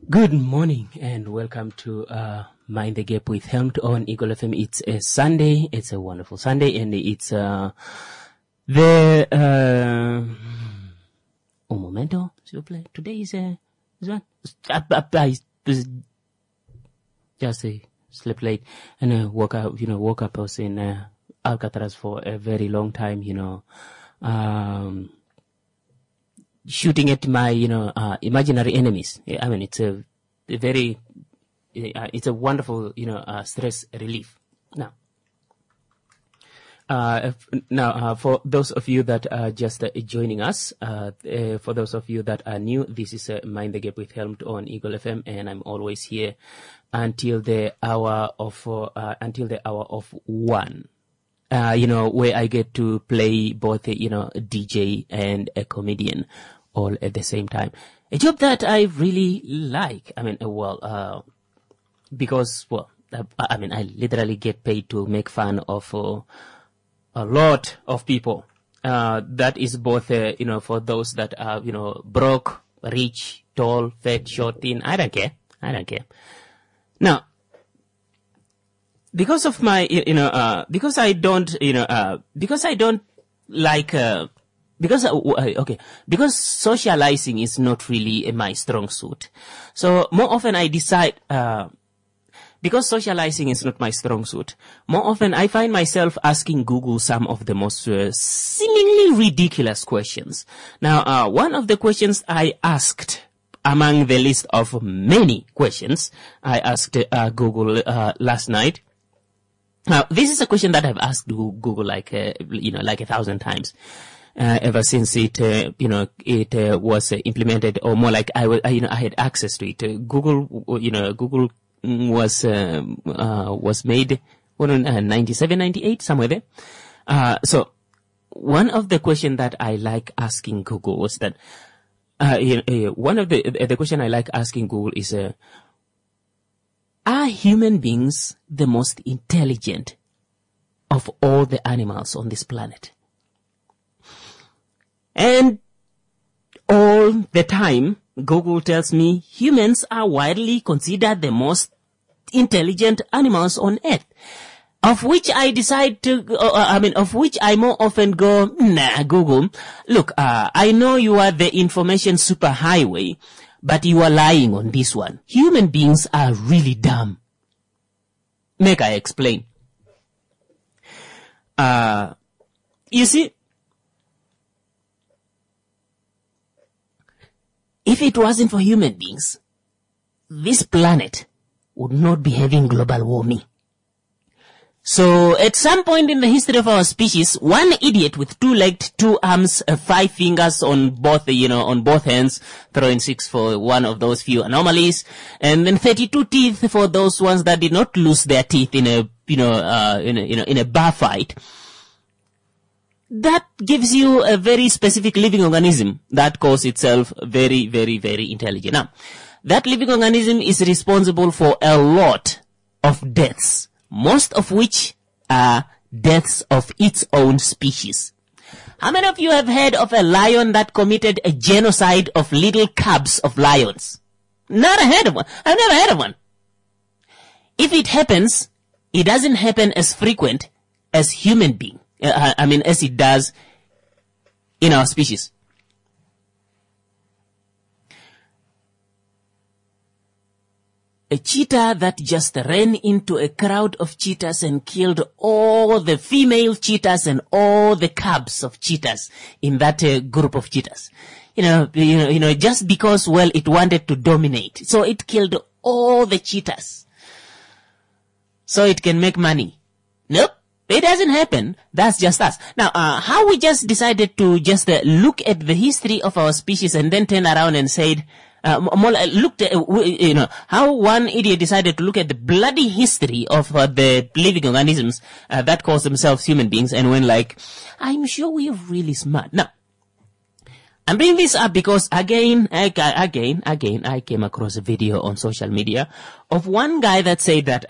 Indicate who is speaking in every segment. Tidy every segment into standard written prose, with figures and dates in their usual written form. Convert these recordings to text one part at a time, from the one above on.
Speaker 1: Good morning and welcome to Mind the Gap with Helmut on Eagle FM. It's a Sunday. It's a wonderful Sunday, and it's un momento, s'il vous plaît. Today is what? I just slept late and woke up. Woke up. I was in Alcatraz for a very long time. Shooting at my, imaginary enemies. I mean, it's a wonderful, stress relief. Now, for those of you that are just joining us, for those of you that are new, this is Mind the Gap with Helmut on Eagle FM, and I'm always here until the hour of 1. Where I get to play both, a DJ and a comedian all at the same time. A job that I really like. I mean, because I literally get paid to make fun of a lot of people. That is both, for those that are, broke, rich, tall, fat, short, thin. I don't care. Now, because of my, because I don't like, because socializing is not really my strong suit. So more often I decide, because socializing is not my strong suit, more often I find myself asking Google some of the most seemingly ridiculous questions. Now, one of the questions I asked among the list of many questions I asked Google last night. Now, this is a question that I've asked Google like 1,000 times. Ever since it was implemented, or more like I had access to it. Google was made, 97, 98, somewhere there. So one of the questions that I like asking Google was that, one of the question I like asking Google is, are human beings the most intelligent of all the animals on this planet? And all the time, Google tells me humans are widely considered the most intelligent animals on Earth. Of which I decide to, of which I more often go, nah, Google, look, I know you are the information superhighway, but you are lying on this one. Human beings are really dumb. Make I explain. You see, if it wasn't for human beings, this planet would not be having global warming. So at some point in the history of our species, one idiot with 2 legs, 2 arms, 5 fingers on both, on both hands, throwing 6 for one of those few anomalies, and then 32 teeth for those ones that did not lose their teeth in a, in a bar fight. That gives you a very specific living organism that calls itself very, very, very intelligent. Now, that living organism is responsible for a lot of deaths, most of which are deaths of its own species. How many of you have heard of a lion that committed a genocide of little cubs of lions? Not heard of one. I've never heard of one. If it happens, it doesn't happen as frequent as human being. As it does in our species. A cheetah that just ran into a crowd of cheetahs and killed all the female cheetahs and all the cubs of cheetahs in that group of cheetahs. Just because, it wanted to dominate. So it killed all the cheetahs. So it can make money. Nope. It doesn't happen. That's just us. Now, how we just decided to just look at the history of our species and then turn around and said, looked at, how one idiot decided to look at the bloody history of the living organisms that call themselves human beings and went like, I'm sure we are really smart. Now, I'm bringing this up because again, I came across a video on social media of one guy that said that,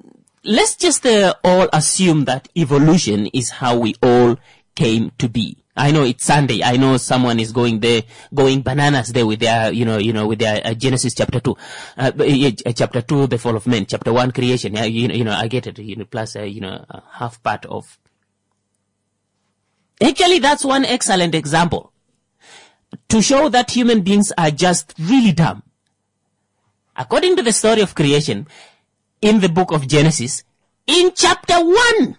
Speaker 1: let's just all assume that evolution is how we all came to be. I know it's Sunday. I know someone is going bananas there with their, with their Genesis chapter 2, chapter 2, the fall of man, chapter 1, creation. I get it, plus, half part of. Actually, that's one excellent example to show that human beings are just really dumb. According to the story of creation in the book of Genesis, in chapter 1,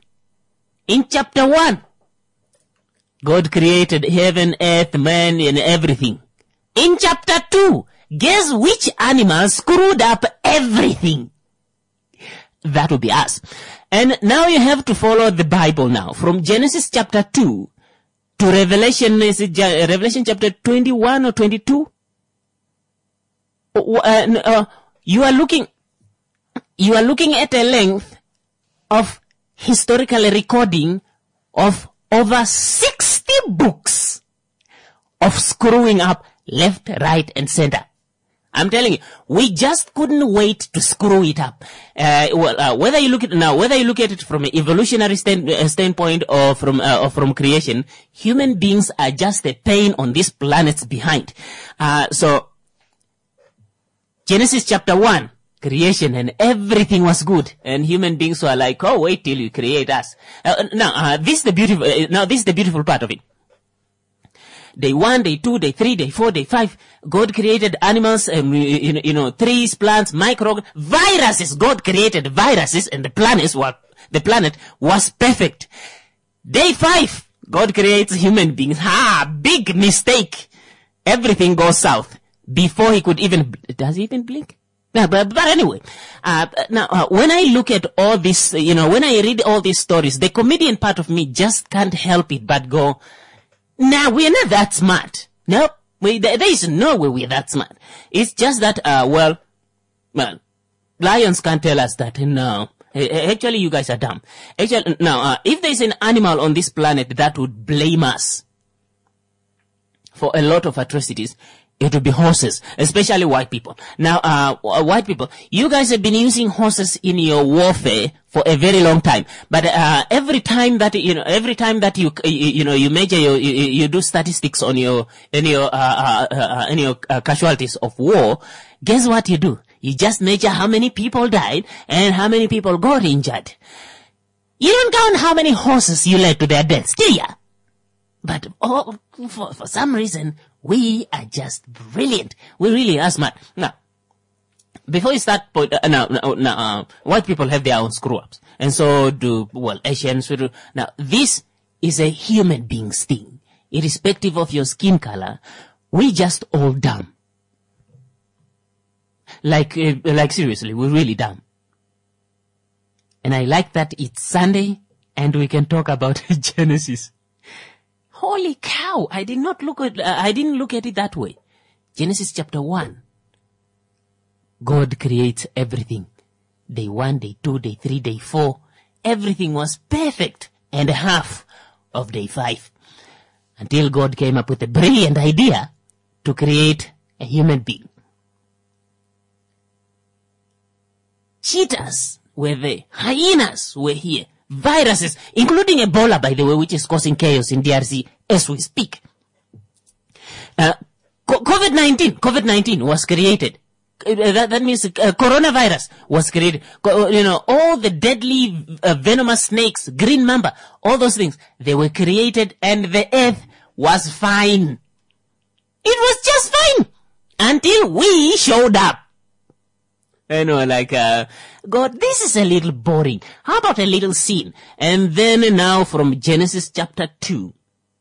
Speaker 1: God created heaven, earth, man, and everything. In chapter 2, guess which animal screwed up everything? That would be us. And now you have to follow the Bible now. From Genesis chapter 2 to Revelation, is it Revelation chapter 21 or 22? You are looking at a length of historical recording of over 60 books of screwing up left, right, and center. I'm telling you, we just couldn't wait to screw it up. Whether you look at it from an evolutionary standpoint or from creation, human beings are just a pain on this planet's behind. So Genesis chapter 1, creation, and everything was good, and human beings were like, oh, wait till you create us. This is the beautiful part of it. Day 1, day 2, day 3, day 4, day 5, God created animals, trees, plants, viruses. God created viruses, and the planet was perfect. Day 5, God creates human beings. Big mistake. Everything goes south before he could even, does he even blink? No, but anyway, when I look at all this, when I read all these stories, the comedian part of me just can't help it but go, we're not that smart. Nope. There is no way we're that smart. It's just that, lions can't tell us that. No. Actually, you guys are dumb. Actually, if there's an animal on this planet that would blame us for a lot of atrocities, it would be horses, especially white people. Now, white people, you guys have been using horses in your warfare for a very long time. But every time that you measure you do statistics on your casualties of war, guess what you do? You just measure how many people died and how many people got injured. You don't count how many horses you led to their deaths, do ya? But for some reason, we are just brilliant. We really are smart. Now, before you start, white people have their own screw-ups. And so do, Asians. Now, this is a human being's thing. Irrespective of your skin color, we just all dumb. Like seriously, we're really dumb. And I like that it's Sunday and we can talk about Genesis. Holy cow, I didn't look at it that way. Genesis chapter 1. God creates everything. Day 1, day 2, day 3, day 4. Everything was perfect. And half of day 5. Until God came up with a brilliant idea to create a human being. Cheetahs were there. Hyenas were here. Viruses, including Ebola, by the way, which is causing chaos in DRC as we speak. COVID-19 was created. That means coronavirus was created. All the deadly venomous snakes, green mamba, all those things, they were created and the earth was fine. It was just fine until we showed up. God, this is a little boring. How about a little scene? And then now from Genesis chapter 2.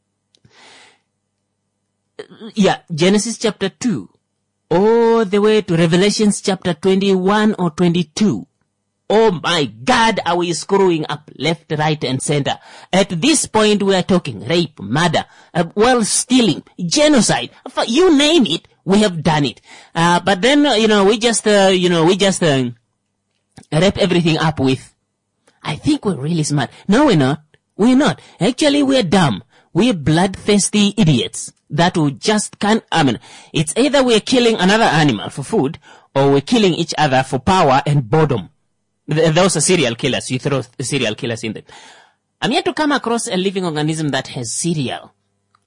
Speaker 1: Genesis chapter 2. All the way to Revelations chapter 21 or 22. Oh my God, are we screwing up left, right, and center? At this point we are talking rape, murder, stealing, genocide. You name it, we have done it. But then, we just wrap everything up with, I think we're really smart. No, we're not. We're not. Actually, we're dumb. We're bloodthirsty idiots that we just can't, it's either we're killing another animal for food or we're killing each other for power and boredom. Those are serial killers. You throw serial killers in them. I'm yet to come across a living organism that has cereal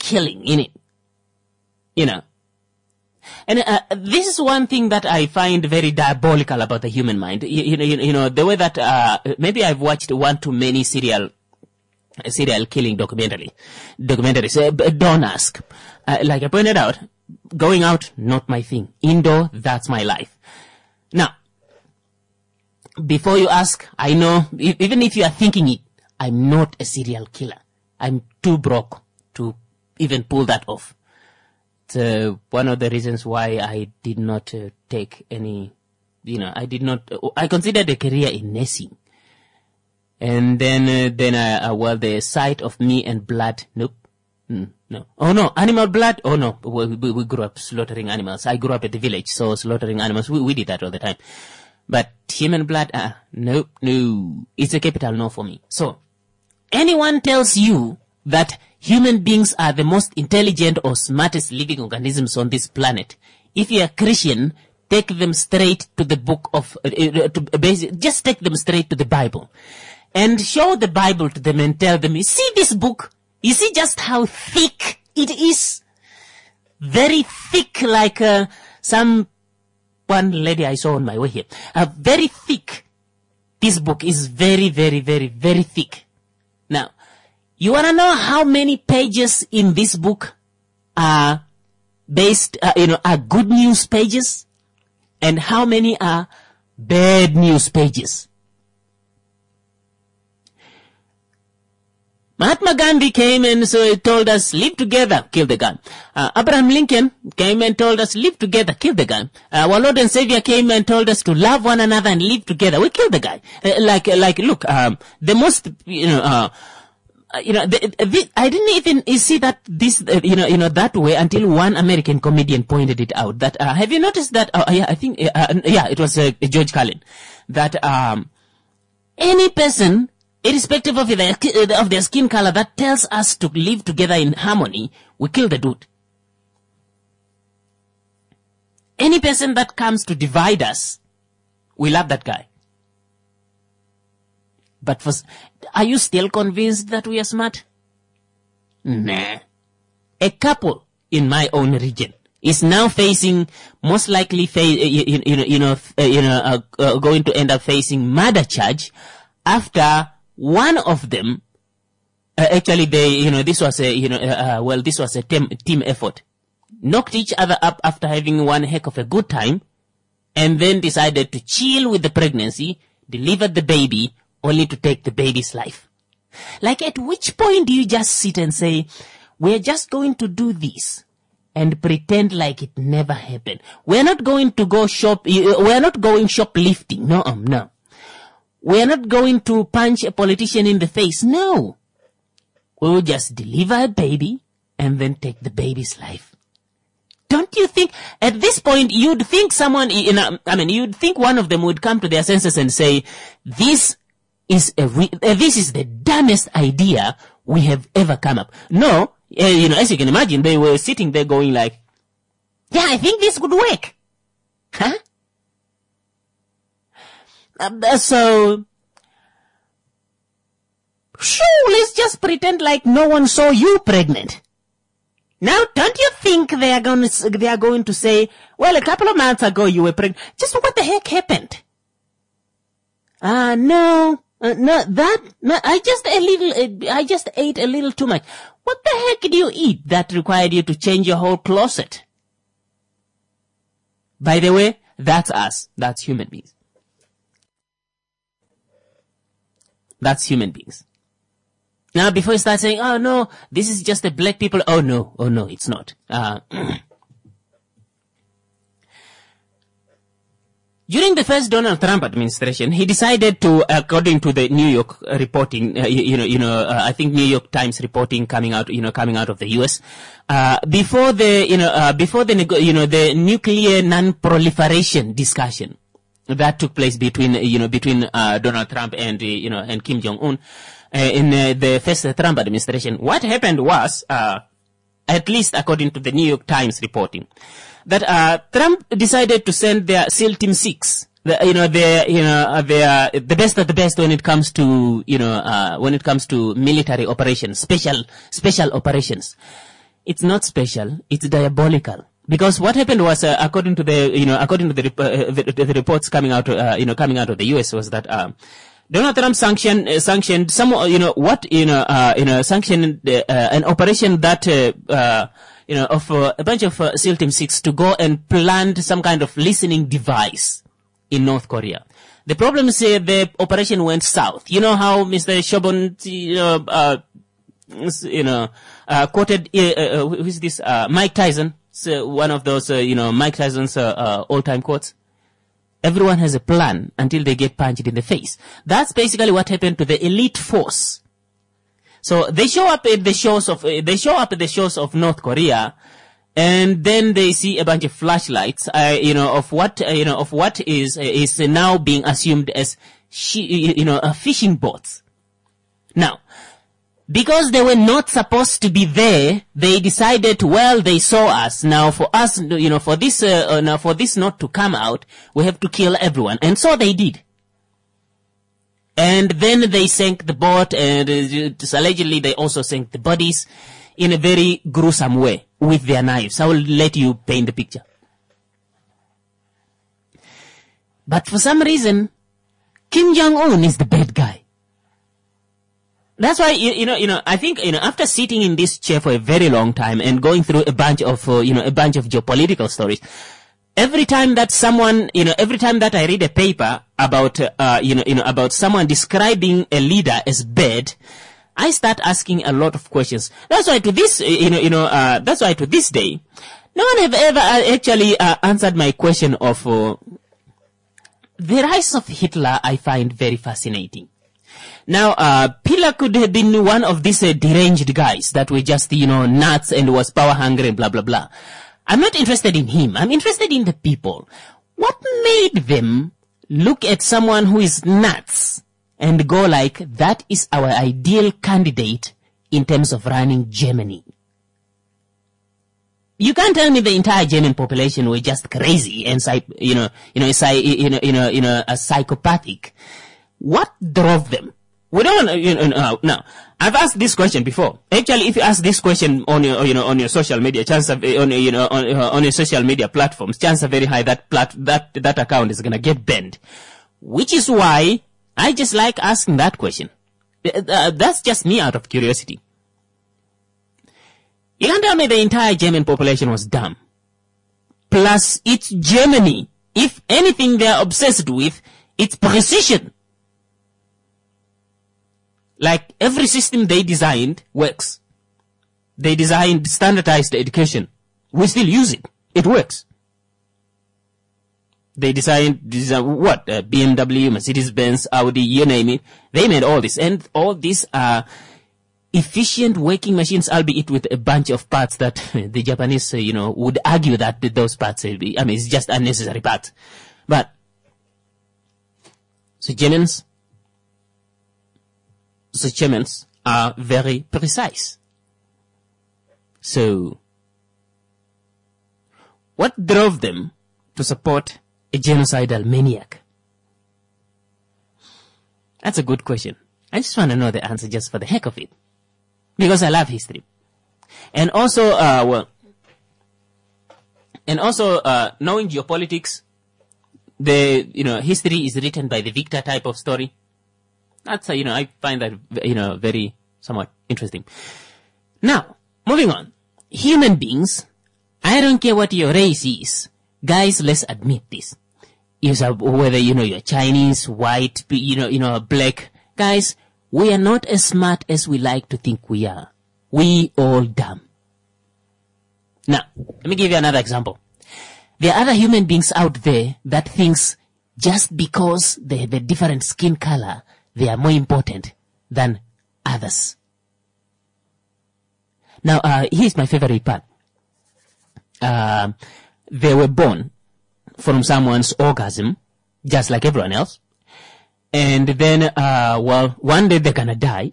Speaker 1: killing in it. You know. And this is one thing that I find very diabolical about the human mind. You know, the way that maybe I've watched one too many serial killing documentaries. Don't ask. Like I pointed out, going out, not my thing. Indoor, that's my life. Now, before you ask, I know, even if you are thinking it, I'm not a serial killer. I'm too broke to even pull that off. It's one of the reasons why I did not take any, I considered a career in nursing. And then the sight of me and blood, nope. No. Oh no, animal blood? Oh no, we grew up slaughtering animals. I grew up at the village, so slaughtering animals, we did that all the time. But human blood, no. It's a capital no for me. So, anyone tells you that human beings are the most intelligent or smartest living organisms on this planet, if you're a Christian, take them straight to the book of, just take them straight to the Bible. And show the Bible to them and tell them, you see this book? You see just how thick it is? Very thick, like some one lady I saw on my way here. Very thick. This book is very, very, very, very thick. Now, you want to know how many pages in this book are based, are good news pages? And how many are bad news pages? Mahatma Gandhi came and so told us, live together, kill the gun. Abraham Lincoln came and told us, live together, kill the gun. Our Lord and Savior came and told us to love one another and live together. We killed the guy. Look, the most, I didn't even see that this, that way until one American comedian pointed it out. That, have you noticed that, it was George Carlin, that, any person, irrespective of their skin color, that tells us to live together in harmony, we kill the dude. Any person that comes to divide us, we love that guy. But are you still convinced that we are smart? Nah. A couple in my own region is now facing, most likely, going to end up facing murder charge after one of them, this was a team effort, knocked each other up after having one heck of a good time, and then decided to chill with the pregnancy, delivered the baby, only to take the baby's life. Like, at which point do you just sit and say, we're just going to do this and pretend like it never happened? We're not going to go we're not going shoplifting. No. We're not going to punch a politician in the face. No. We will just deliver a baby and then take the baby's life. Don't you think, at this point, you'd think you'd think one of them would come to their senses and say, this is the dumbest idea we have ever come up. No, as you can imagine, they were sitting there going like, yeah, I think this could work. Huh? So, sure, let's just pretend like no one saw you pregnant. Now, don't you think they are going to say, well, a couple of months ago you were pregnant. Just what the heck happened? I just ate a little too much. What the heck did you eat that required you to change your whole closet? By the way, that's us. That's human beings. That's human beings. Now, before you start saying, oh no, this is just the black people. Oh no, it's not. During the first Donald Trump administration, he decided to, according to the New York reporting, I think New York Times reporting coming out of the U.S., before the nuclear non-proliferation discussion that took place between Donald Trump and Kim Jong-un, in the first Trump administration, what happened was, at least according to the New York Times reporting, that Trump decided to send their SEAL Team 6, the best of the best when it comes to military operations, special operations. It's not special. It's diabolical. Because what happened was, according to the reports coming out of the U.S. was that, Donald Trump sanctioned sanctioned an operation that, of a bunch of SEAL Team 6 to go and plant some kind of listening device in North Korea. The problem is the operation went south. You know how Mr. Shobon, quoted, who is this, Mike Tyson, one of those, Mike Tyson's, all-time quotes. Everyone has a plan until they get punched in the face. That's basically what happened to the elite force. So they show up at the shows of North Korea, and then they see a bunch of flashlights, of what is now being assumed as, fishing boats. Now, because they were not supposed to be there, they decided, well, they saw us. Now for us, for this not to come out, we have to kill everyone. And so they did. And then they sank the boat, and allegedly they also sank the bodies in a very gruesome way with their knives. I will let you paint the picture. But for some reason, Kim Jong-un is the bad guy. That's why, I think, after sitting in this chair for a very long time and going through a bunch of geopolitical stories, every time that I read a paper about, about someone describing a leader as bad, I start asking a lot of questions. That's why to this, that's why to this day, no one have ever actually answered my question of the rise of Hitler. I find very fascinating. Now, Pila could have been one of these deranged guys that were just, nuts and was power hungry and blah, blah, blah. I'm not interested in him. I'm interested in the people. What made them look at someone who is nuts and go like, that is our ideal candidate in terms of running Germany? You can't tell me the entire German population were just crazy and, psychopathic. What drove them? We don't, now, I've asked this question before. Actually, if you ask this question on your social media, on your social media platforms, chances are very high that account is gonna get banned. Which is why I just like asking that question. That's just me out of curiosity. You can't tell me the entire German population was dumb. Plus, it's Germany. If anything they're obsessed with, it's precision. Like, every system they designed works. They designed standardized education. We still use it. It works. They designed what? BMW, Mercedes-Benz, Audi, you name it. They made all this. And all these are efficient working machines, albeit with a bunch of parts that the Japanese, would argue that those parts, it's just unnecessary parts. But, so Germans are very precise. So, what drove them to support a genocidal maniac? That's a good question. I just want to know the answer just for the heck of it. Because I love history. And also, knowing geopolitics, history is written by the victor type of story. That's, I find that, very somewhat interesting. Now, moving on. Human beings, I don't care what your race is. Guys, let's admit this. Whether, you're Chinese, white, black. Guys, we are not as smart as we like to think we are. We all dumb. Now, let me give you another example. There are other human beings out there that thinks just because they have a different skin color, they are more important than others. Now, here's my favorite part. They were born from someone's orgasm, just like everyone else. And then, one day they're gonna die.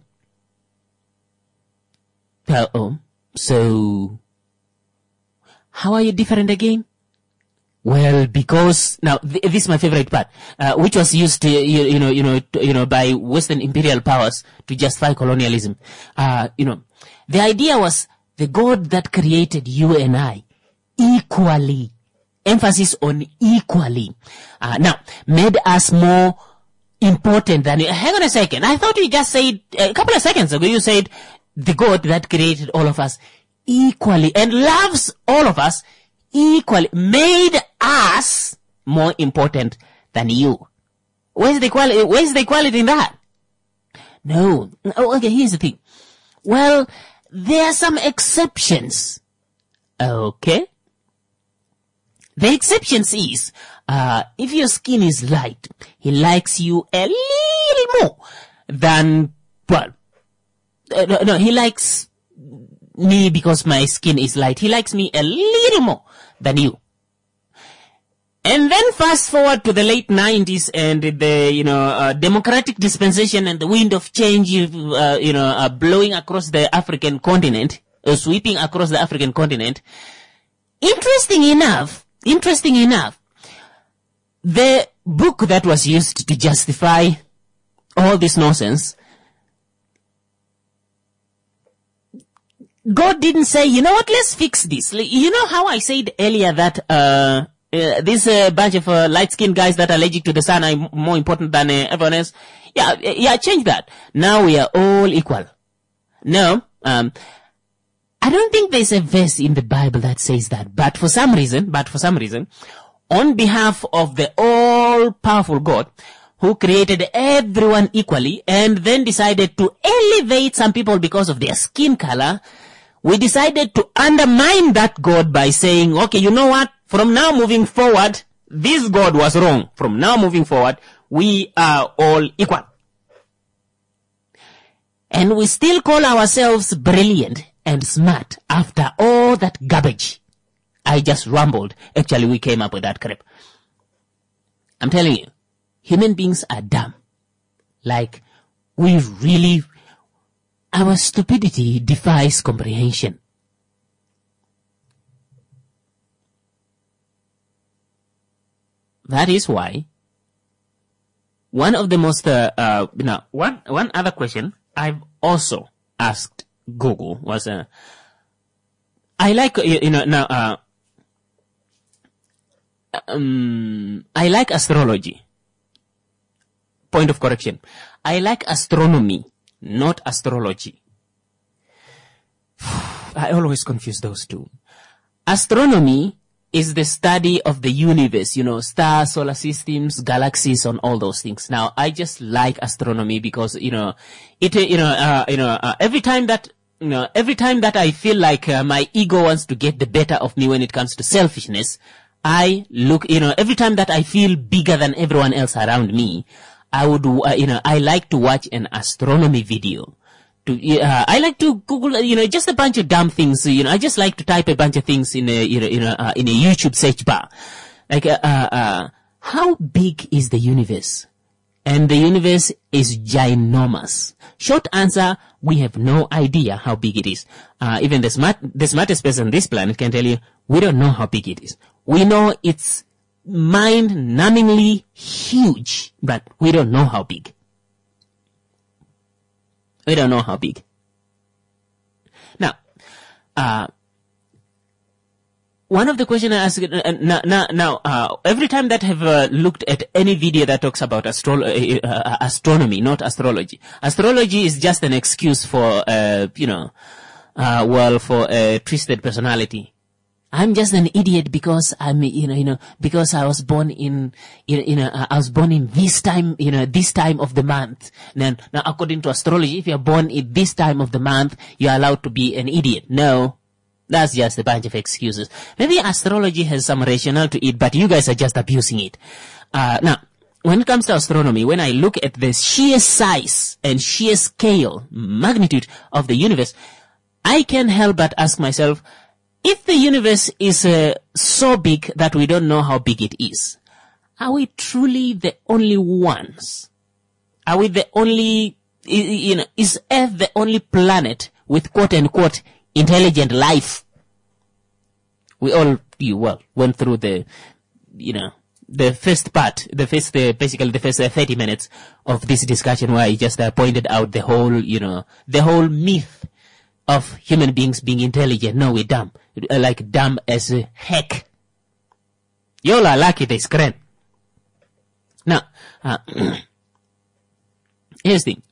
Speaker 1: So, how are you different again? Well, because now this is my favorite part, which was used, by Western imperial powers to justify colonialism. The idea was the God that created you and I equally, emphasis on equally, now made us more important than, hang on a second, I thought you just said, a couple of seconds ago, you said the God that created all of us equally and loves all of us equally, made us more important than you. Where's the equality in that? No. Oh, okay, here's the thing. Well, there are some exceptions. Okay? The exceptions is, if your skin is light, he likes you a little more than, well, no, he likes me because my skin is light. He likes me a little more than you. And then fast forward to the late 90s and the, democratic dispensation and the wind of change, blowing across the African continent, sweeping across the African continent. Interesting enough, the book that was used to justify all this nonsense, God didn't say, you know what, let's fix this. You know how I said earlier that, this bunch of light-skinned guys that are allergic to the sun are more important than everyone else. Yeah, change that. Now we are all equal. No, I don't think there's a verse in the Bible that says that. But for some reason, on behalf of the all-powerful God, who created everyone equally and then decided to elevate some people because of their skin color, we decided to undermine that God by saying, okay, you know what? From now moving forward, this God was wrong. From now moving forward, we are all equal. And we still call ourselves brilliant and smart after all that garbage. I just rambled. Actually, we came up with that crap. I'm telling you, human beings are dumb. Like, our stupidity defies comprehension. That is why one of the most, one other question I've also asked Google was, I like, I like astrology. Point of correction. I like astronomy, not astrology. I always confuse those two. Astronomy is the study of the universe, stars, solar systems, galaxies, and all those things. Now, I just like astronomy because, every time that I feel like my ego wants to get the better of me when it comes to selfishness, I look, every time that I feel bigger than everyone else around me, I would, I like to watch an astronomy video. I like to Google, just a bunch of dumb things. I just like to type a bunch of things in a YouTube search bar. Like, how big is the universe? And the universe is ginormous. Short answer, we have no idea how big it is. Even the smartest person on this planet can tell you, we don't know how big it is. We know it's mind-numbingly huge, but we don't know how big. We don't know how big. Now, one of the questions I ask, every time that I've looked at any video that talks about astronomy, not astrology. Astrology is just an excuse for, for a twisted personality. I'm just an idiot because because I was born in, I was born in this time, this time of the month. Now, according to astrology, if you're born in this time of the month, you're allowed to be an idiot. No, that's just a bunch of excuses. Maybe astrology has some rationale to it, but you guys are just abusing it. Now, when it comes to astronomy, when I look at the sheer size and sheer scale, magnitude of the universe, I can't help but ask myself, if the universe is so big that we don't know how big it is, are we truly the only ones? Are we the only, is Earth the only planet with quote-unquote intelligent life? We all, went through the first part, basically the first 30 minutes of this discussion where I just pointed out the whole myth of human beings being intelligent. No, we're dumb. Like dumb as heck. Y'all are lucky they scram. Now, here's the thing.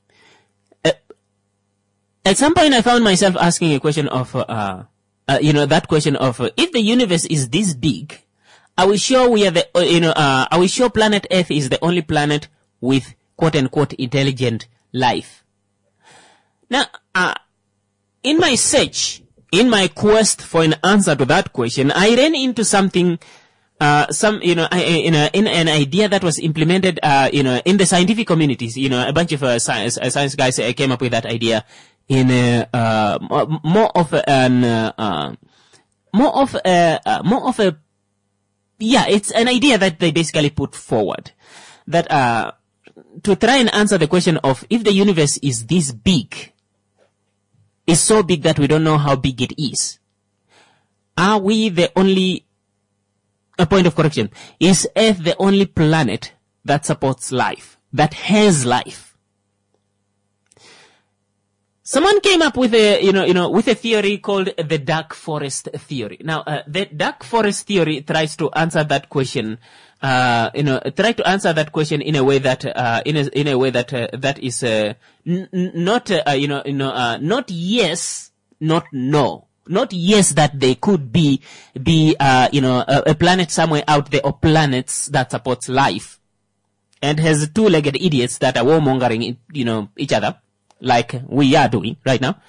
Speaker 1: At some point I found myself asking a question of, that question of, if the universe is this big, are we sure we are are we sure planet Earth is the only planet with quote unquote intelligent life? Now, in my search, in my quest for an answer to that question, I ran into something, in an idea that was implemented, in the scientific communities. A bunch of science guys came up with that idea in more of a it's an idea that they basically put forward, that to try and answer the question of, if the universe is this big, is so big that we don't know how big it is, are we the only, a point of correction, is Earth the only planet that supports life, that has life? Someone came up with with a theory called the dark forest theory. Now, the dark forest theory tries to answer that question, in a way that, that is, not yes, not no. Not yes that they could be, a planet somewhere out there, or planets that supports life, and has two-legged idiots that are warmongering, each other, like we are doing right now.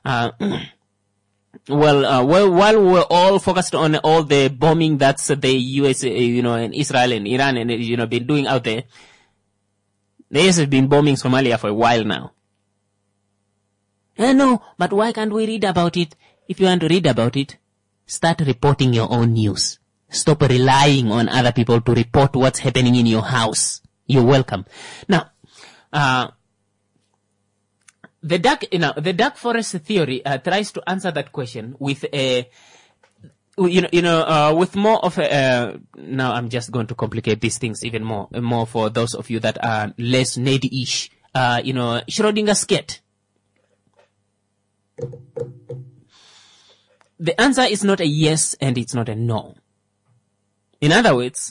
Speaker 1: While we're all focused on all the bombing that's the US, and Israel and Iran and, been doing out there, the US has been bombing Somalia for a while now. No, but why can't we read about it? If you want to read about it, start reporting your own news. Stop relying on other people to report what's happening in your house. You're welcome. Now, the dark forest theory tries to answer that question with a, with more of a. Now I'm just going to complicate these things even more for those of you that are less nerdy-ish. Schrodinger's cat. The answer is not a yes and it's not a no. In other words,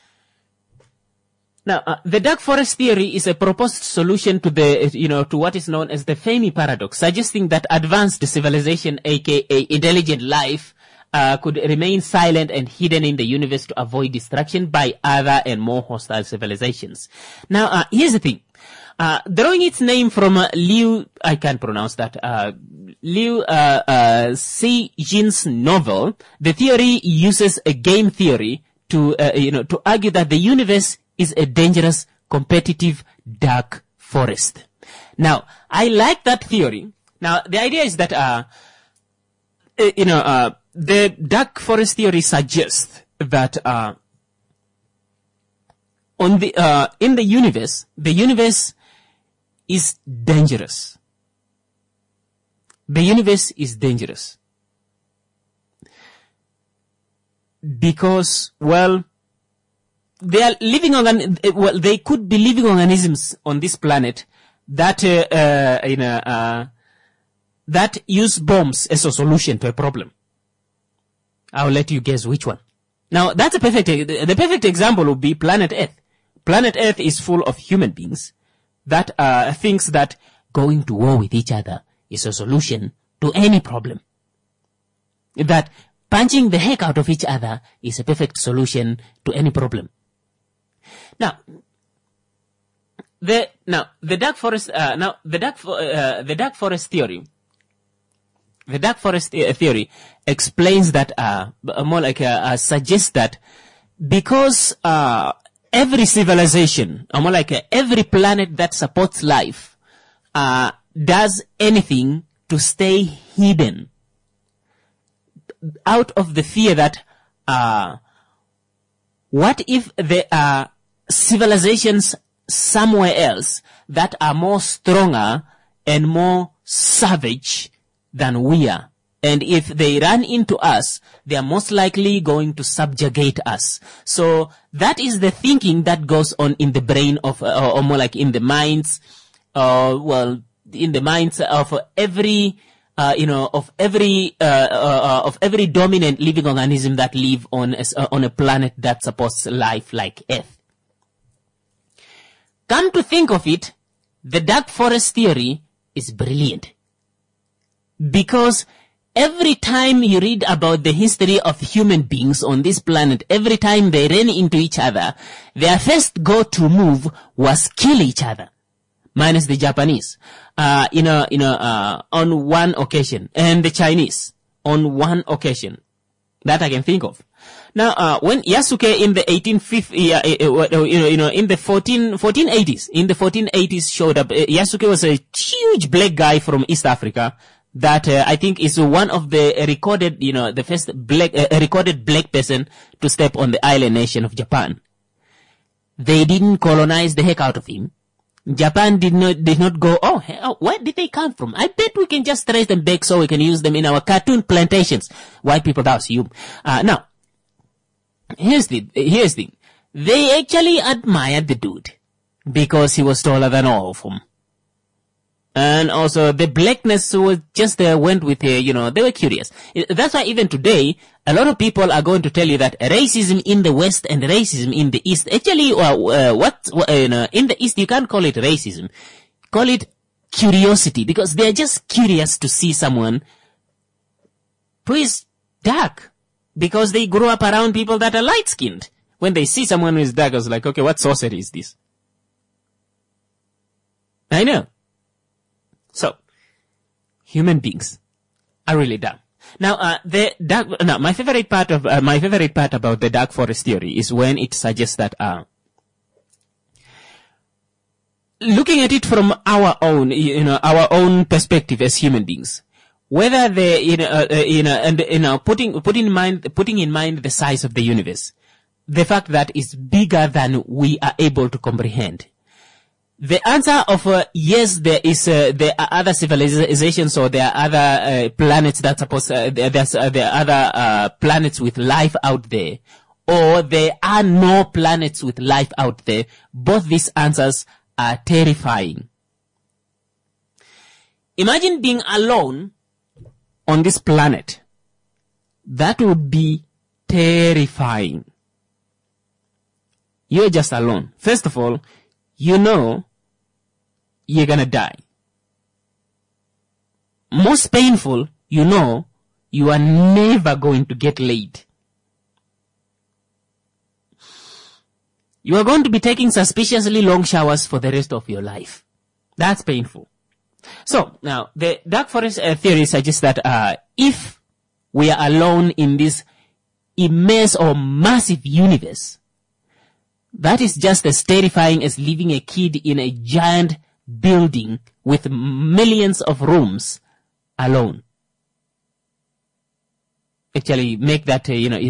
Speaker 1: now, the dark forest theory is a proposed solution to the, to what is known as the Fermi paradox, suggesting that advanced civilization, aka intelligent life, could remain silent and hidden in the universe to avoid destruction by other and more hostile civilizations. Now, here's the thing. Drawing its name from Liu, I can't pronounce that, Liu Cixin's novel, the theory uses a game theory to argue that the universe is a dangerous, competitive, dark forest. Now, I like that theory. Now, the idea is that, the dark forest theory suggests that, in the universe is dangerous. The universe is dangerous. Because, they are they could be living organisms on this planet that, that use bombs as a solution to a problem. I'll let you guess which one. Now, the perfect example would be planet Earth. Planet Earth is full of human beings that, thinks that going to war with each other is a solution to any problem. That punching the heck out of each other is a perfect solution to any problem. Now, the dark forest theory. The dark forest theory explains that, more like, suggests that because, every civilization, or more like every planet that supports life, does anything to stay hidden out of the fear that, what if there are civilizations somewhere else that are more stronger and more savage than we are? And if they run into us, they are most likely going to subjugate us. So that is the thinking that goes on in the brain of, or more like in the minds, in the minds of every of every dominant living organism that live on a planet that supports life like Earth. Come to think of it, the dark forest theory is brilliant. Because every time you read about the history of human beings on this planet, every time they ran into each other, their first go-to move was kill each other. Minus the Japanese. On one occasion. And the Chinese. On one occasion. That I can think of. Now, when Yasuke in the 1480s showed up, Yasuke was a huge black guy from East Africa that I think is one of the recorded, the first recorded black person to step on the island nation of Japan. They didn't colonize the heck out of him. Japan did not go, where did they come from? I bet we can just trace them back so we can use them in our cartoon plantations. White people, that's you. Now, here's the thing. They actually admired the dude because he was taller than all of them. And also the blackness was just went with they were curious. That's why even today, a lot of people are going to tell you that racism in the West and racism in the East, actually, in the East you can't call it racism. Call it curiosity, because they're just curious to see someone who is dark, because they grew up around people that are light-skinned. When they see someone who is dark, I was like, okay, what sorcery is this? I know. So, human beings are really dumb. Now, my favorite part about the dark forest theory is when it suggests that, looking at it from our own perspective as human beings, whether putting in mind the size of the universe, the fact that it's bigger than we are able to comprehend. The answer of yes, there are other civilizations, or there are other planets that there are other planets with life out there, or there are no planets with life out there. Both these answers are terrifying. Imagine being alone on this planet. That would be terrifying. You're just alone. First of all, you're gonna die. Most painful, you are never going to get laid. You are going to be taking suspiciously long showers for the rest of your life. That's painful. So, now, the dark forest theory suggests that if we are alone in this immense or massive universe, that is just as terrifying as leaving a kid in a giant building with millions of rooms alone. Actually, make that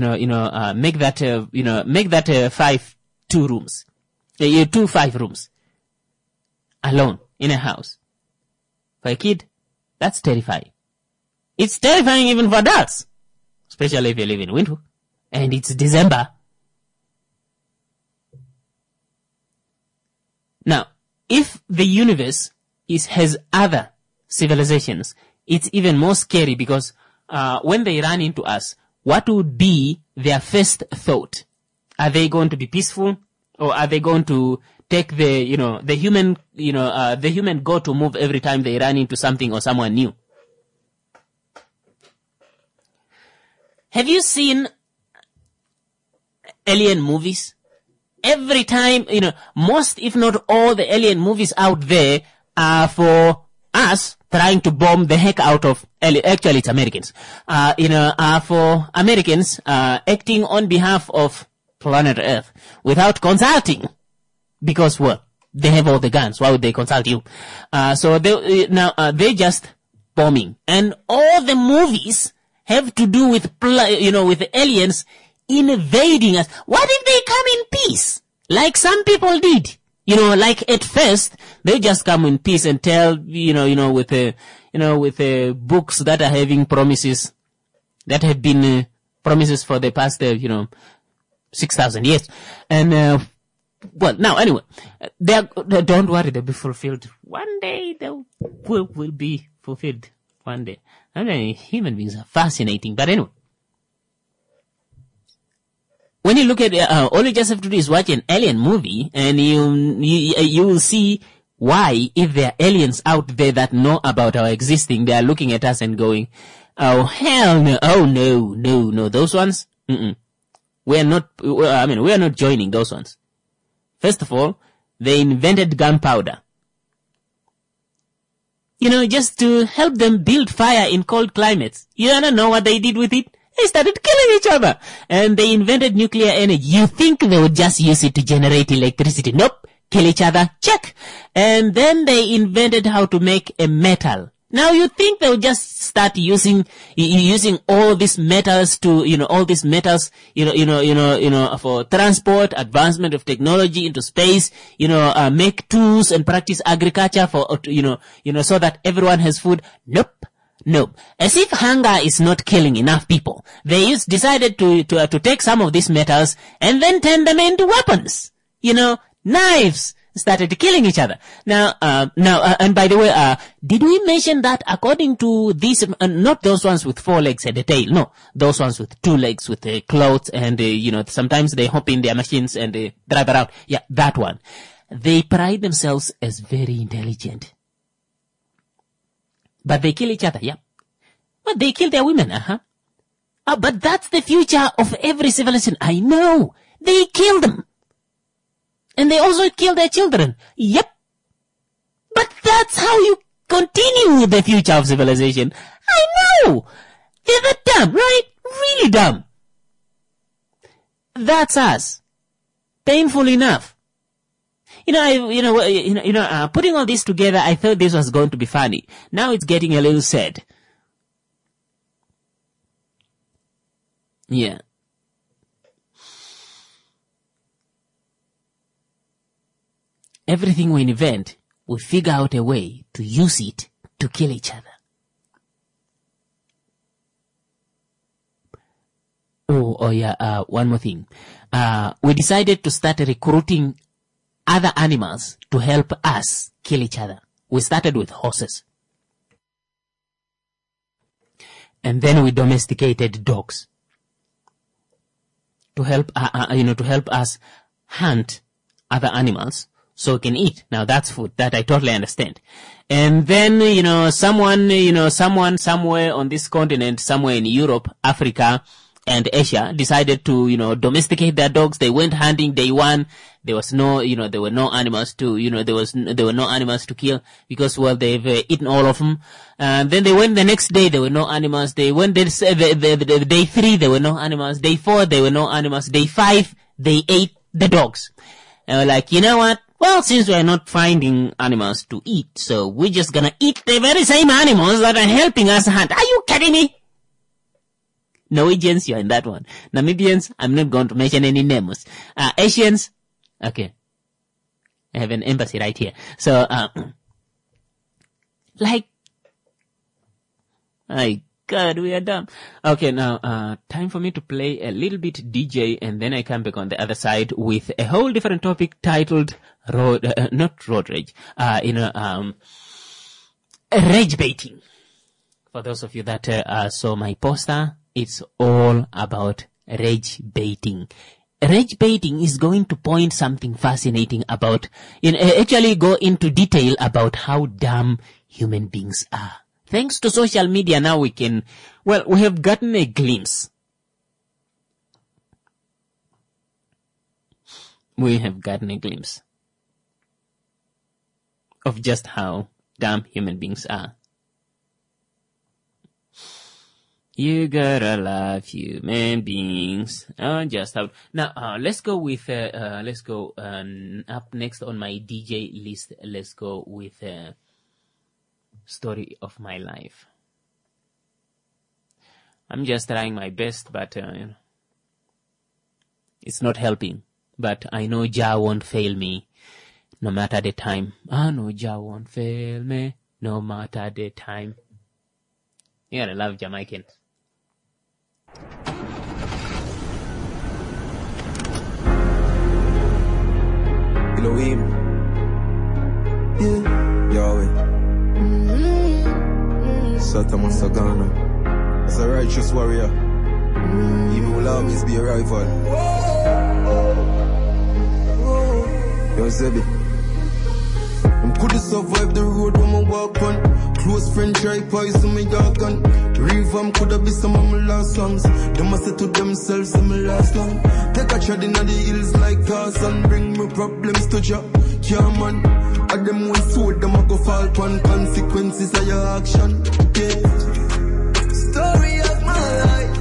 Speaker 1: two rooms, 5 rooms, alone in a house. For a kid, that's terrifying. It's terrifying even for adults, especially if you live in winter and it's December. Now, if the universe has other civilizations, it's even more scary, because when they run into us, what would be their first thought? Are they going to be peaceful, or are they going to take the human go-to move every time they run into something or someone new? Have you seen alien movies? Every time, most if not all the alien movies out there are for us trying to bomb the heck out of, actually it's Americans, are for Americans, acting on behalf of planet Earth without consulting. Because, well, they have all the guns. Why would they consult you? So they're just bombing. And all the movies have to do with, with the aliens invading us. What if they come in peace? Like some people did. Like at first, they just come in peace and tell, with books that are having promises, that have been promises for the past, 6,000 years. And, well, now, anyway, don't worry, they'll be fulfilled. One day they will be fulfilled. one day. I mean, human beings are fascinating. But anyway, when you look at all you just have to do is watch an alien movie, and you will see why, if there are aliens out there that know about our existing, they are looking at us and going, "Oh hell no! Oh no! Those ones, we are not. We are not joining those ones." First of all, they invented gunpowder. Just to help them build fire in cold climates. You don't know what they did with it? They started killing each other. And they invented nuclear energy. You think they would just use it to generate electricity? Nope. Kill each other? Check. And then they invented how to make a metal. Now you think they would just start using all these metals to, for transport, advancement of technology into space, make tools and practice agriculture for, so that everyone has food? Nope. As if hunger is not killing enough people, they decided to take some of these metals and then turn them into weapons. Knives. Started killing each other. Now, and by the way, did we mention that according to these, not those ones with 4 legs and a tail, no, those ones with 2 legs with clothes and, sometimes they hop in their machines and they drive around. Yeah, that one. They pride themselves as very intelligent. But they kill each other, yeah. But they kill their women, but that's the future of every civilization. I know. They kill them. And they also kill their children. Yep. But that's how you continue the future of civilization. I know. They're that dumb, right? Really dumb. That's us. Painful enough. Putting all this together, I thought this was going to be funny. Now it's getting a little sad. Yeah. Everything we invent, we figure out a way to use it to kill each other. One more thing. We decided to start recruiting other animals to help us kill each other. We started with horses. And then we domesticated dogs. To help us hunt other animals so we can eat. Now that's food. That I totally understand. And then, someone somewhere on this continent, somewhere in Europe, Africa, and Asia decided to, domesticate their dogs. They went hunting day one. There was no, there were no animals to, there were no animals to kill because, well, they've eaten all of them. And then they went the next day, there were no animals. They went the day 3, there were no animals. Day 4, there were no animals. Day 5, they ate the dogs. And we're like, you know what? Well, since we're not finding animals to eat, so we're just gonna eat the very same animals that are helping us hunt. Are you kidding me? Norwegians, you're in that one. Namibians, I'm not going to mention any names. Asians, okay. I have an embassy right here. So, my God, we are dumb. Okay, now, time for me to play a little bit DJ, and then I come back on the other side with a whole different topic titled not road rage, rage baiting. For those of you that saw my poster, it's all about rage baiting. Rage baiting is going to point something fascinating about, actually go into detail about how dumb human beings are. Thanks to social media now we have gotten a glimpse. We have gotten a glimpse of just how dumb human beings are. You gotta love human beings. Just how. Now, let's go with, up next on my DJ list. Let's go with, story of my life. I'm just trying my best, but, it's not helping. But I know Jah won't fail me, no matter the time. I know Jah won't fail me, no matter the time. You gotta love Jamaicans.
Speaker 2: Elohim, yeah, Yahweh, Sat Thomas Sagana. As a righteous warrior, evil will always be a rival. Yo, Zebi. I couldn't survive the road when I walk on. Close friend try poison me dog gun. Revamp could have been some of my last songs. They must say to themselves some of my last long. Take a tread in the hills like Tarzan. Bring me problems to Jah. Yeah man. And them one sword them a go fall upon consequences of your action. Yeah. Story of my life.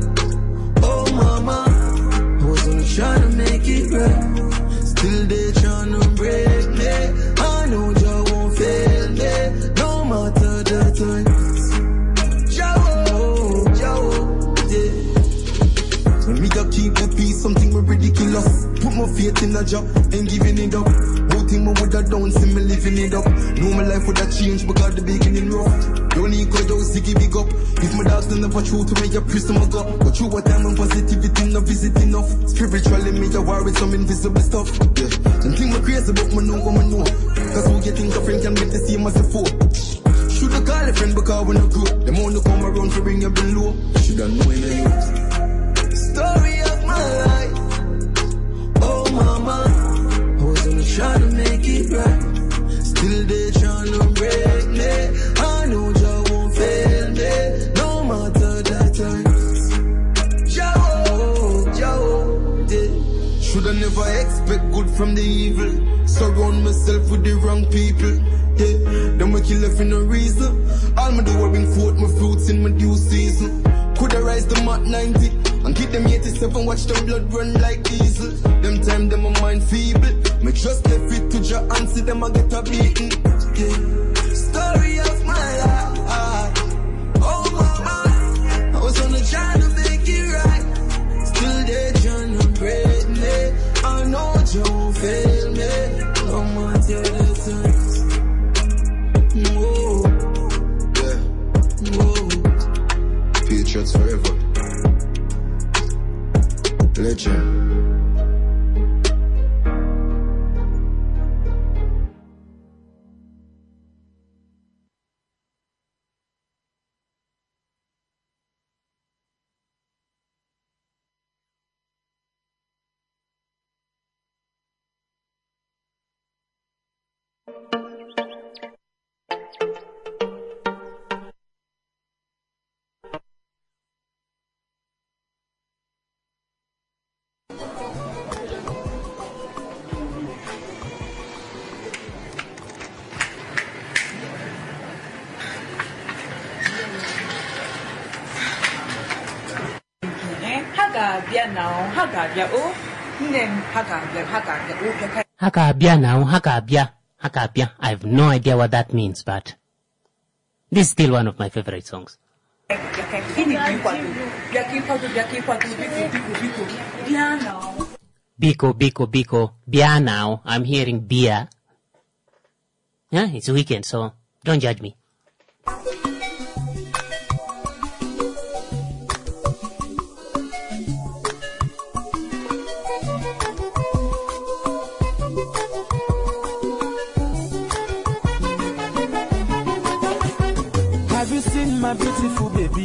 Speaker 2: Oh mama, I was only trying to make it right. Still they trying to break me. I know Jah won't fail me, no matter the times. Jah won't, yeah. When me just keep the peace, something ridiculous. Put my faith in a Jah, ain't giving it up. Whole thing I would have done, see me living it up. Know my life would have changed because the beginning rough. Don't need go down, sticky big up. If my dogs don't never true to me, you prison my gut. But through what time and positivity, no visit enough. Spiritually, me, you war with some invisible stuff. Yeah. Don't think me crazy, but me know what me know. Cause who you think a friend can make the same as a foe? Shoulda call a friend because we no grow. Them only come around to bring you below. Shoulda know him anyways. Story of my life. Oh mama, I was only trying to make it right. Still they trying to break me. I know Jah won't fail me, no matter the times. Jah won't, yeah. Shoulda never expect good from the evil. Surround myself with the wrong people. Yeah, them we kill for no reason. All me do is bring forth my fruits in my due season. Coulda rise them at 90 and keep them 87. Watch them blood run like diesel. Them time them a mind feeble. Me just left it to Jah and see them a get a beating. Yeah, story of my life. Oh mama, I was on the trying to make it right. Still they trying to break me. I know Jah won't fail me, no matter the times. Whoa, yeah, whoa. Patriots forever. Legend.
Speaker 1: Hakabia now, Hakabia. I have no idea what that means, but this is still one of my favorite songs. Biko, beer now. I'm hearing beer. Yeah, it's a weekend, so don't judge me.
Speaker 3: Have you seen my beautiful baby?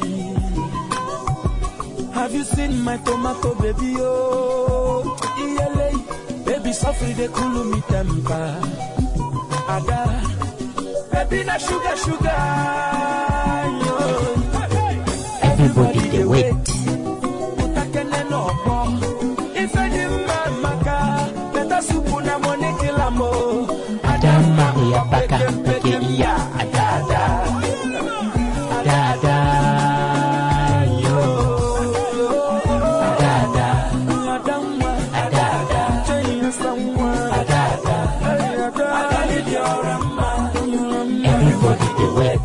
Speaker 3: Have you seen my tomato baby? Oh, ELA, baby, suffer the cool me temper. Ada, baby, na sugar. Yo.
Speaker 1: Everybody they wait.
Speaker 3: Utakene no bo. If I didn't maka, better soup na money kilamo.
Speaker 1: Adama ya baka peke iya ada. Ada yo. Ada. Everybody they wait.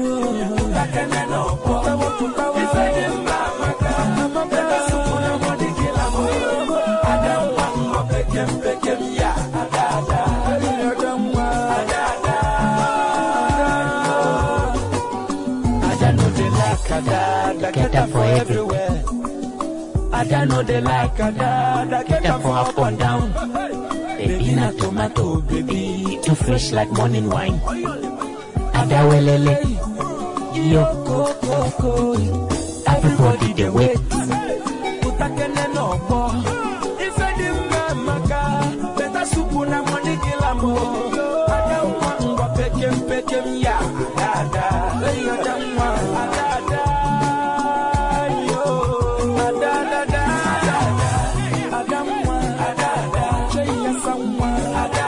Speaker 1: Get up for everywhere. I don't know they like Ada. Get up for up and down. Baby na tomato, baby too fresh like morning wine. Ada welele, Everybody they wait.
Speaker 3: Utakene no more. If any maka, better supuna money kilamo. Adamwa pekem ya ada. Adamwa ada. Yo ada. Adamwa ada. Cheya samwa ada.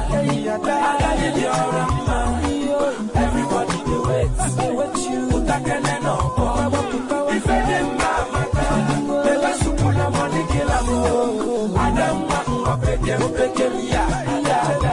Speaker 3: Everybody they wait. You utakene no more. If any maka, better supuna money kilamo. Adamwa pekem ya ada.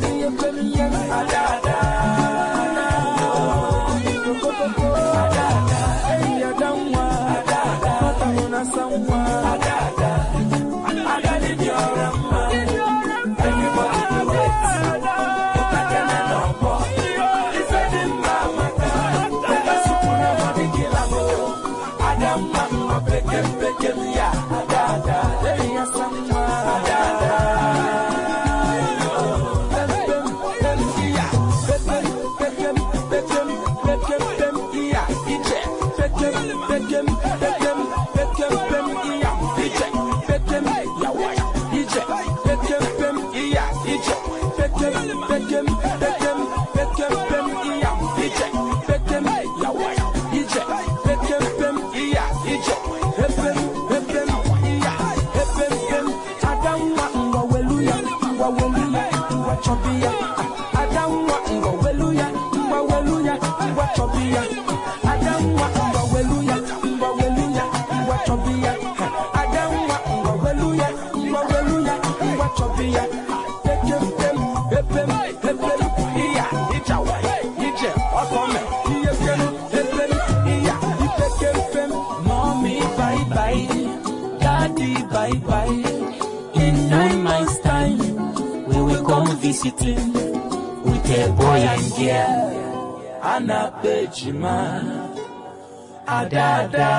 Speaker 3: Mommy, bye bye. Daddy, bye bye. In 9 months' time, we will come visiting with a boy and girl. Anna Bejima, Adada,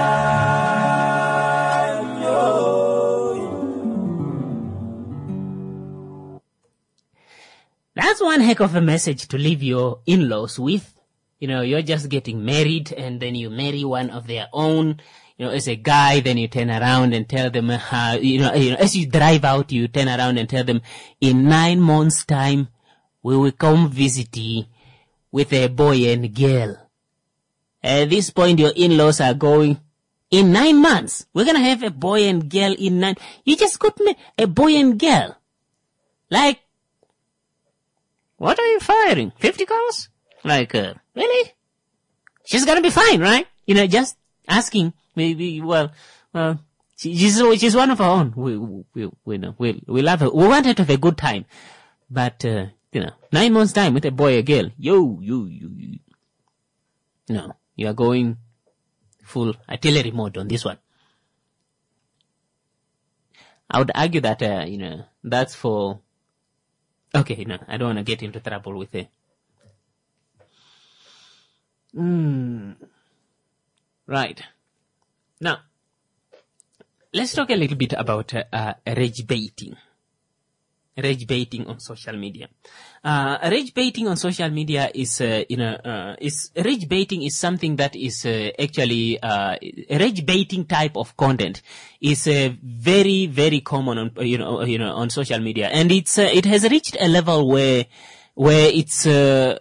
Speaker 1: That's one heck of a message to leave your in-laws with. You know, you're just getting married and then you marry one of their own. You know, as a guy, then you turn around and tell them, as you drive out, you turn around and tell them, in 9 months' time, we will come visit you with a boy and girl. At this point, your in-laws are going, in 9 months, we're gonna have a boy and girl in 9. You just got me a boy and girl. Like, what are you firing? 50 calls? Like, really? She's gonna be fine, right? You know, just asking. Maybe, she's one of our own. We love her. We want her to have a good time. But, 9 months time with a boy or girl. You. No, you are going full artillery mode on this one. I would argue that, that's for, okay, no, I don't want to get into trouble with it. Right. Now, let's talk a little bit about rage baiting. Rage baiting on social media. Rage baiting on social media is, rage baiting is something that is actually rage baiting type of content is very, very common on on social media, and it has reached a level where it's where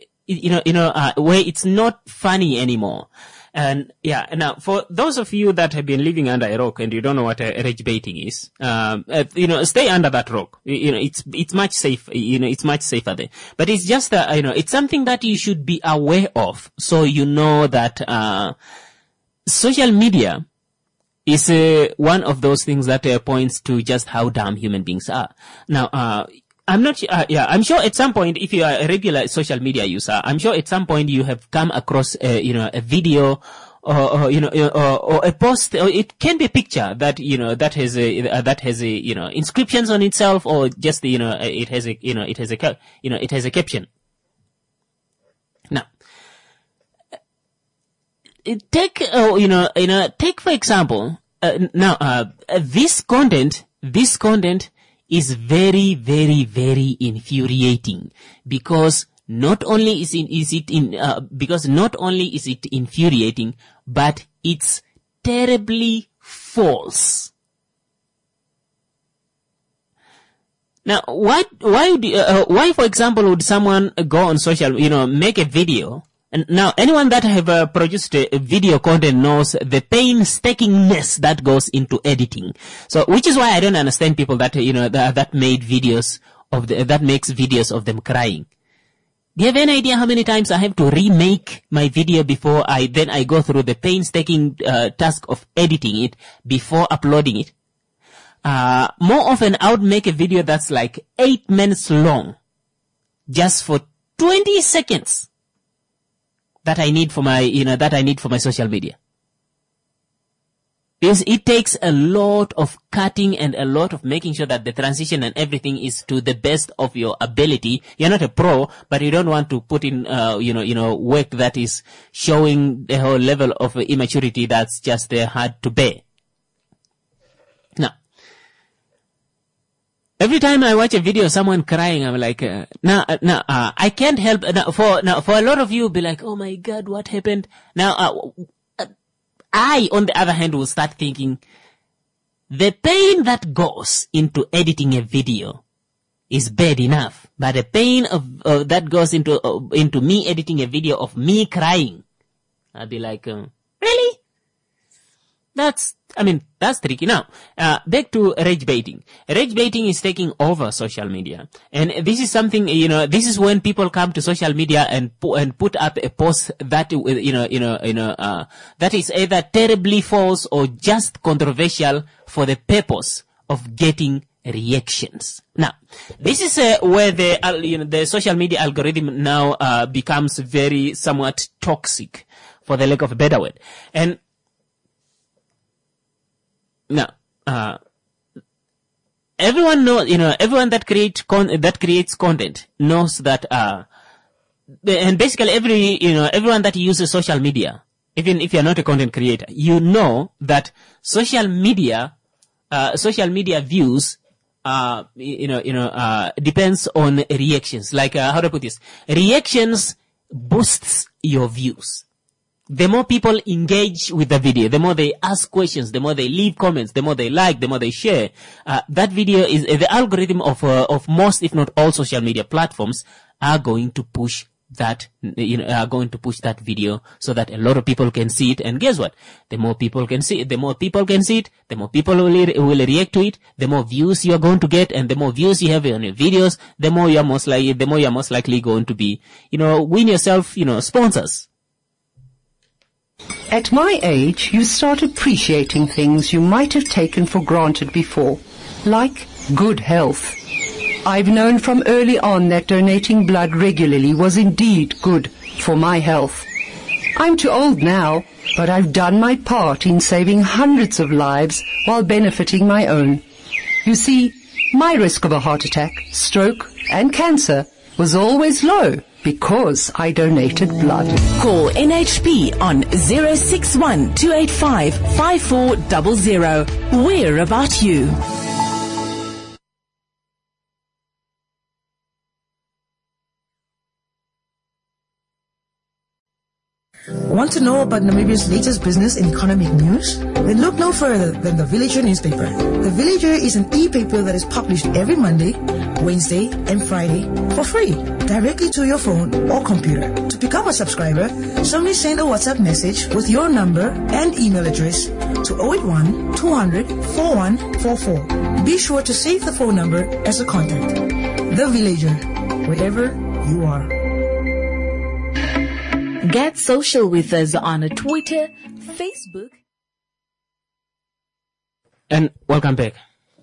Speaker 1: it's not funny anymore. And yeah, now for those of you that have been living under a rock and you don't know what a rage baiting is, stay under that rock. It's much safe. It's much safer there. But it's just it's something that you should be aware of, so you know that social media is one of those things that points to just how dumb human beings are. Now, I'm not sure, I'm sure at some point, if you are a regular social media user, I'm sure at some point you have come across, a video or a post, or it can be a picture that, that has inscriptions on itself, or just, it has a caption. Now, take for example, this content is very, very, very infuriating, because not only is it infuriating, but it's terribly false. Now, why, for example, would someone go on social, make a video? And now, anyone that have produced a video content knows the painstakingness that goes into editing. So, which is why I don't understand people that, that made videos that makes videos of them crying. Do you have any idea how many times I have to remake my video before I go through the painstaking task of editing it before uploading it? More often I would make a video that's like 8 minutes long just for 20 seconds that I need for my social media. Because it takes a lot of cutting and a lot of making sure that the transition and everything is to the best of your ability. You're not a pro, but you don't want to put in, work that is showing the whole level of immaturity that's just hard to bear. Now, every time I watch a video of someone crying, I'm like, I can't help. For a lot of you, be like, oh my God, what happened? Now, I, on the other hand, will start thinking, the pain that goes into editing a video is bad enough, but the pain that goes into me editing a video of me crying, I'll be like, really? That's tricky. Now, back to rage baiting. Rage baiting is taking over social media. And this is something, this is when people come to social media and put up a post that, that is either terribly false or just controversial for the purpose of getting reactions. Now, this is where the social media algorithm now becomes very somewhat toxic, for the lack of a better word. And now, everyone knows, everyone that creates content knows that, and basically everyone that uses social media, even if you're not a content creator, you know that social media views, depends on reactions. Like, how do I put this? Reactions boosts your views. The more people engage with the video, the more they ask questions, the more they leave comments, the more they like, the more they share, that video is, the algorithm of most, if not all social media platforms are going to push that, video so that a lot of people can see it. And guess what? The more people can see it, the more people will react to it, the more views you are going to get, and the more views you have on your videos, the more you're most likely going to be, win yourself, sponsors.
Speaker 4: At my age, you start appreciating things you might have taken for granted before, like good health. I've known from early on that donating blood regularly was indeed good for my health. I'm too old now, but I've done my part in saving hundreds of lives while benefiting my own. You see, my risk of a heart attack, stroke, and cancer was always low, because I donated blood.
Speaker 5: Call NHP on 061 285 5400. We're about you.
Speaker 6: Want to know about Namibia's latest business and economic news? Then look no further than The Villager newspaper. The Villager is an e-paper that is published every Monday, Wednesday, and Friday for free, directly to your phone or computer. To become a subscriber, simply send a WhatsApp message with your number and email address to 081 200 4144. Be sure to save the phone number as a contact. The Villager, wherever you are.
Speaker 5: Get social with us on Twitter, Facebook.
Speaker 1: And welcome back.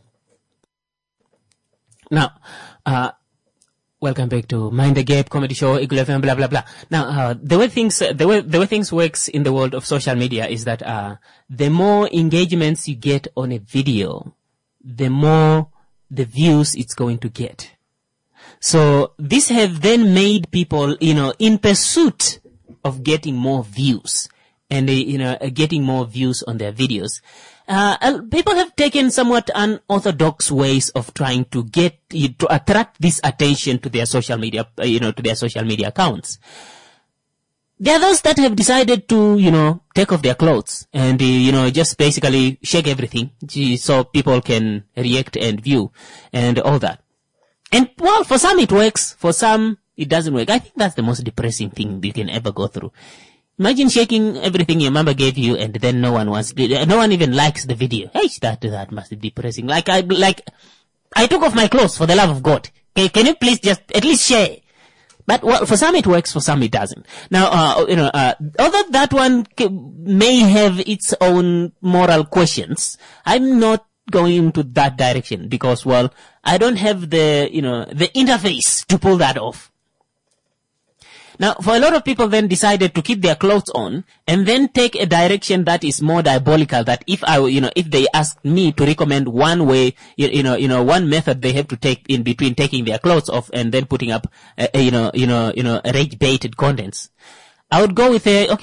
Speaker 1: Now, welcome back to Mind the Gap Comedy Show, Eagle FM, blah blah blah. Now, the way things works in the world of social media is that the more engagements you get on a video, the more the views it's going to get. So this have then made people, in pursuit of getting more views and, getting more views on their videos, people have taken somewhat unorthodox ways of trying to attract this attention to their social media, to their social media accounts. There are those that have decided to, take off their clothes and, just basically shake everything so people can react and view and all that. And, well, for some it works, for some it doesn't work. I think that's the most depressing thing you can ever go through. Imagine shaking everything your mama gave you and then no one even likes the video. Hey, that must be depressing. I took off my clothes for the love of God. Can you please just at least share? But, well, for some it works, for some it doesn't. Now, although that one may have its own moral questions, I'm not going into that direction because, well, I don't have the interface to pull that off. Now, for a lot of people then decided to keep their clothes on and then take a direction that is more diabolical, that if they ask me to recommend one way, one method they have to take in between taking their clothes off and then putting up, rage-baited contents, I would go with take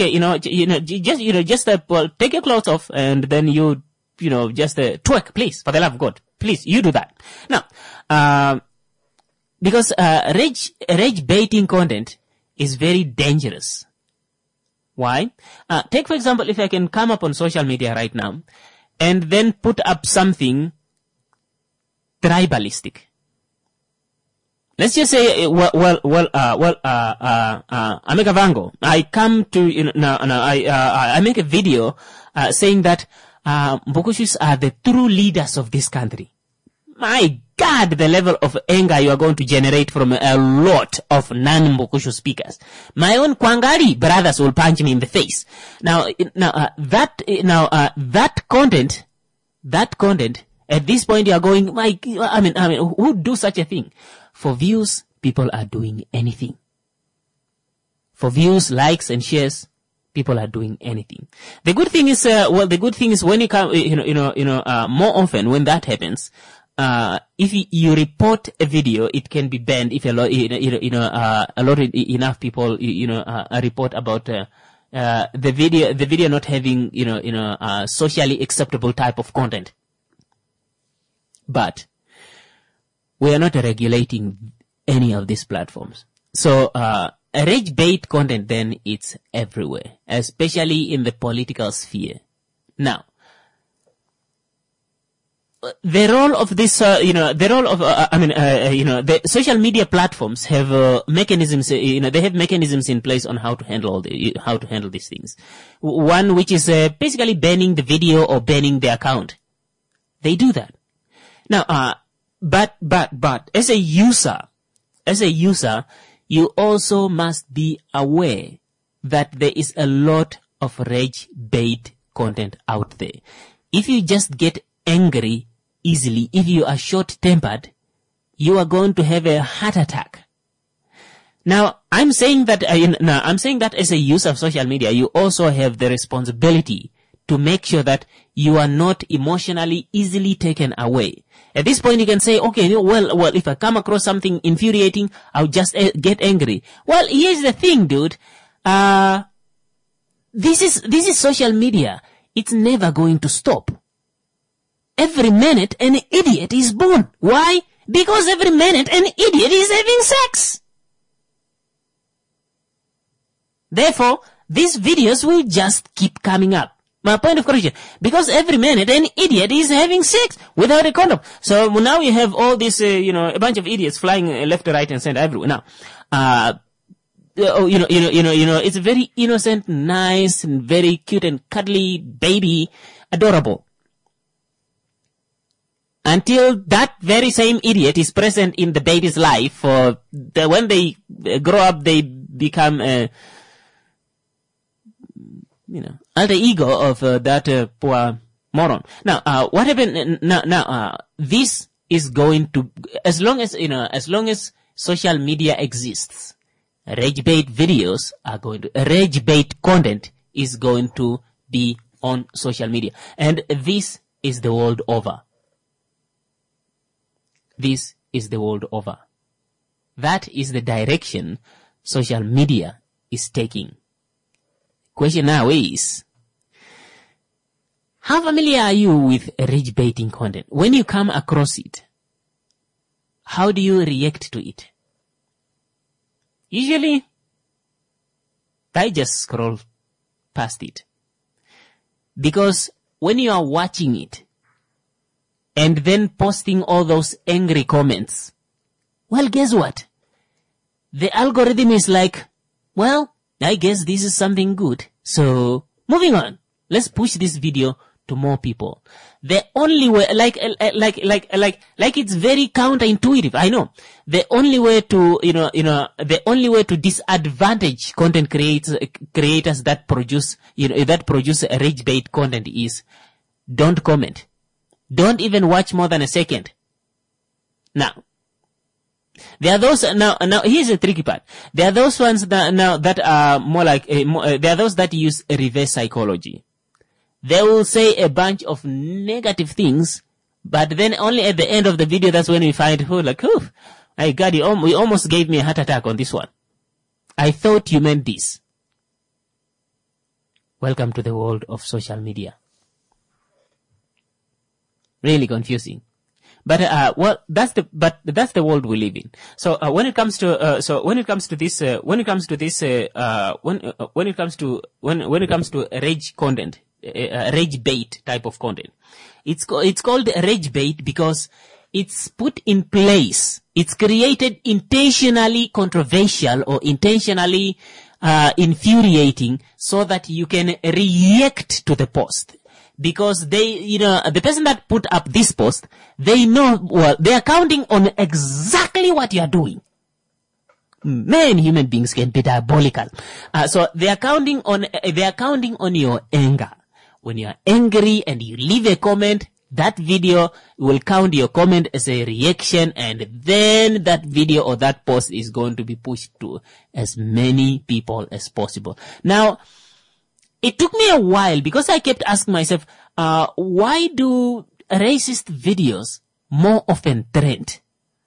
Speaker 1: your clothes off and then twerk, please, for the love of God. Please, you do that. Now, because, rage-baiting content is very dangerous. Why? Take, for example, if I can come up on social media right now and then put up something tribalistic. Let's just say, Ameka Vango, I come to, I make a video, saying that, Mbukushus are the true leaders of this country. My God, the level of anger you are going to generate from a lot of non-Mbukushu speakers. My own Kwangari brothers will punch me in the face. That content, at this point you are going, who would do such a thing? For views, people are doing anything. For views, likes and shares, people are doing anything. The good thing is, when you come, more often when that happens, if you report a video, it can be banned if enough people, report about, the video not having, socially acceptable type of content. But we are not regulating any of these platforms. So, rage bait content then it's everywhere, especially in the political sphere. Now, the role of this, the social media platforms have mechanisms, they have mechanisms in place on how to handle these things. One which is basically banning the video or banning the account. They do that. Now, but as a user, you also must be aware that there is a lot of rage bait content out there. If you just get angry easily, if you are short-tempered, you are going to have a heart attack. Now, I'm saying that as a user of social media, you also have the responsibility to make sure that you are not emotionally easily taken away. At this point, you can say, okay, well, if I come across something infuriating, I'll just get angry. Well, here's the thing, dude. This is social media. It's never going to stop. Every minute, an idiot is born. Why? Because every minute, an idiot is having sex. Therefore, these videos will just keep coming up. My point of correction, because every minute an idiot is having sex without a condom. So now you have all this, a bunch of idiots flying left, right, and center everywhere. Now, it's a very innocent, nice, and very cute and cuddly baby, adorable. Until that very same idiot is present in the baby's life, when they grow up, they become alter ego of that poor moron. Now, what happened? This is going to, as long as social media exists, rage bait videos rage bait content is going to be on social media, and this is the world over. This is the world over. That is the direction social media is taking. Question now is, How familiar are you with rage baiting content? When you come across it, how do you react to it? Usually, I just scroll past it. Because when you are watching it, and then posting all those angry comments, well, guess what? The algorithm is like, well, I guess this is something good. So, moving on. Let's push this video to more people. The only way, like it's very counterintuitive. I know. The only way to, the only way to disadvantage content creators that produce rage bait content is don't comment. Don't even watch more than a second. Now, there are those, now here's the tricky part. There are those ones that are more like, there are those that use reverse psychology. They will say a bunch of negative things, but then only at the end of the video, that's when we find, my God, you almost gave me a heart attack on this one. I thought you meant this. Welcome to the world of social media. Really confusing. But, that's the world we live in. So, when it comes to rage content, rage bait type of content, it's called rage bait because it's put in place. It's created intentionally controversial or intentionally, infuriating so that you can react to the post. Because the person that put up this post, they know, well, they are counting on exactly what you are doing. Man, human beings can be diabolical. So they are counting on your anger. When you are angry and you leave a comment, that video will count your comment as a reaction, and then that video or that post is going to be pushed to as many people as possible. Now, it took me a while because I kept asking myself, why do racist videos more often trend?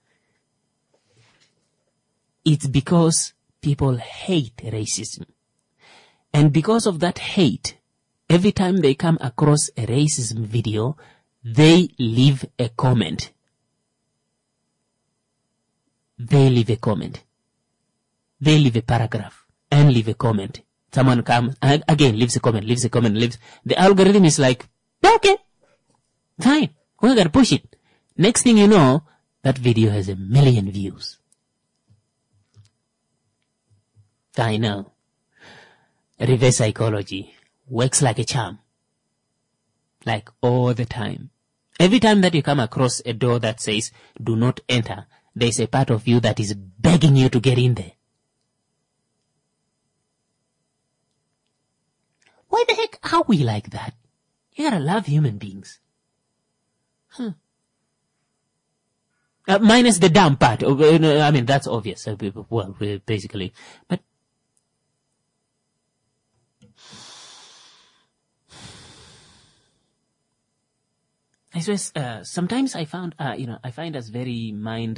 Speaker 1: It's because people hate racism. And because of that hate, every time they come across a racism video, they leave a comment. They leave a comment. They leave a paragraph and leave a comment. Someone comes, again, leaves a comment. The algorithm is like, okay, fine, we're gonna push it. Next thing you know, that video has 1 million views. I know. Reverse psychology works like a charm. Like all the time. Every time that you come across a door that says, do not enter, there's a part of you that is begging you to get in there. Why the heck are we like that? You gotta love human beings. Minus the dumb part. I mean, that's obvious. Well, basically. But I suppose, sometimes I find us very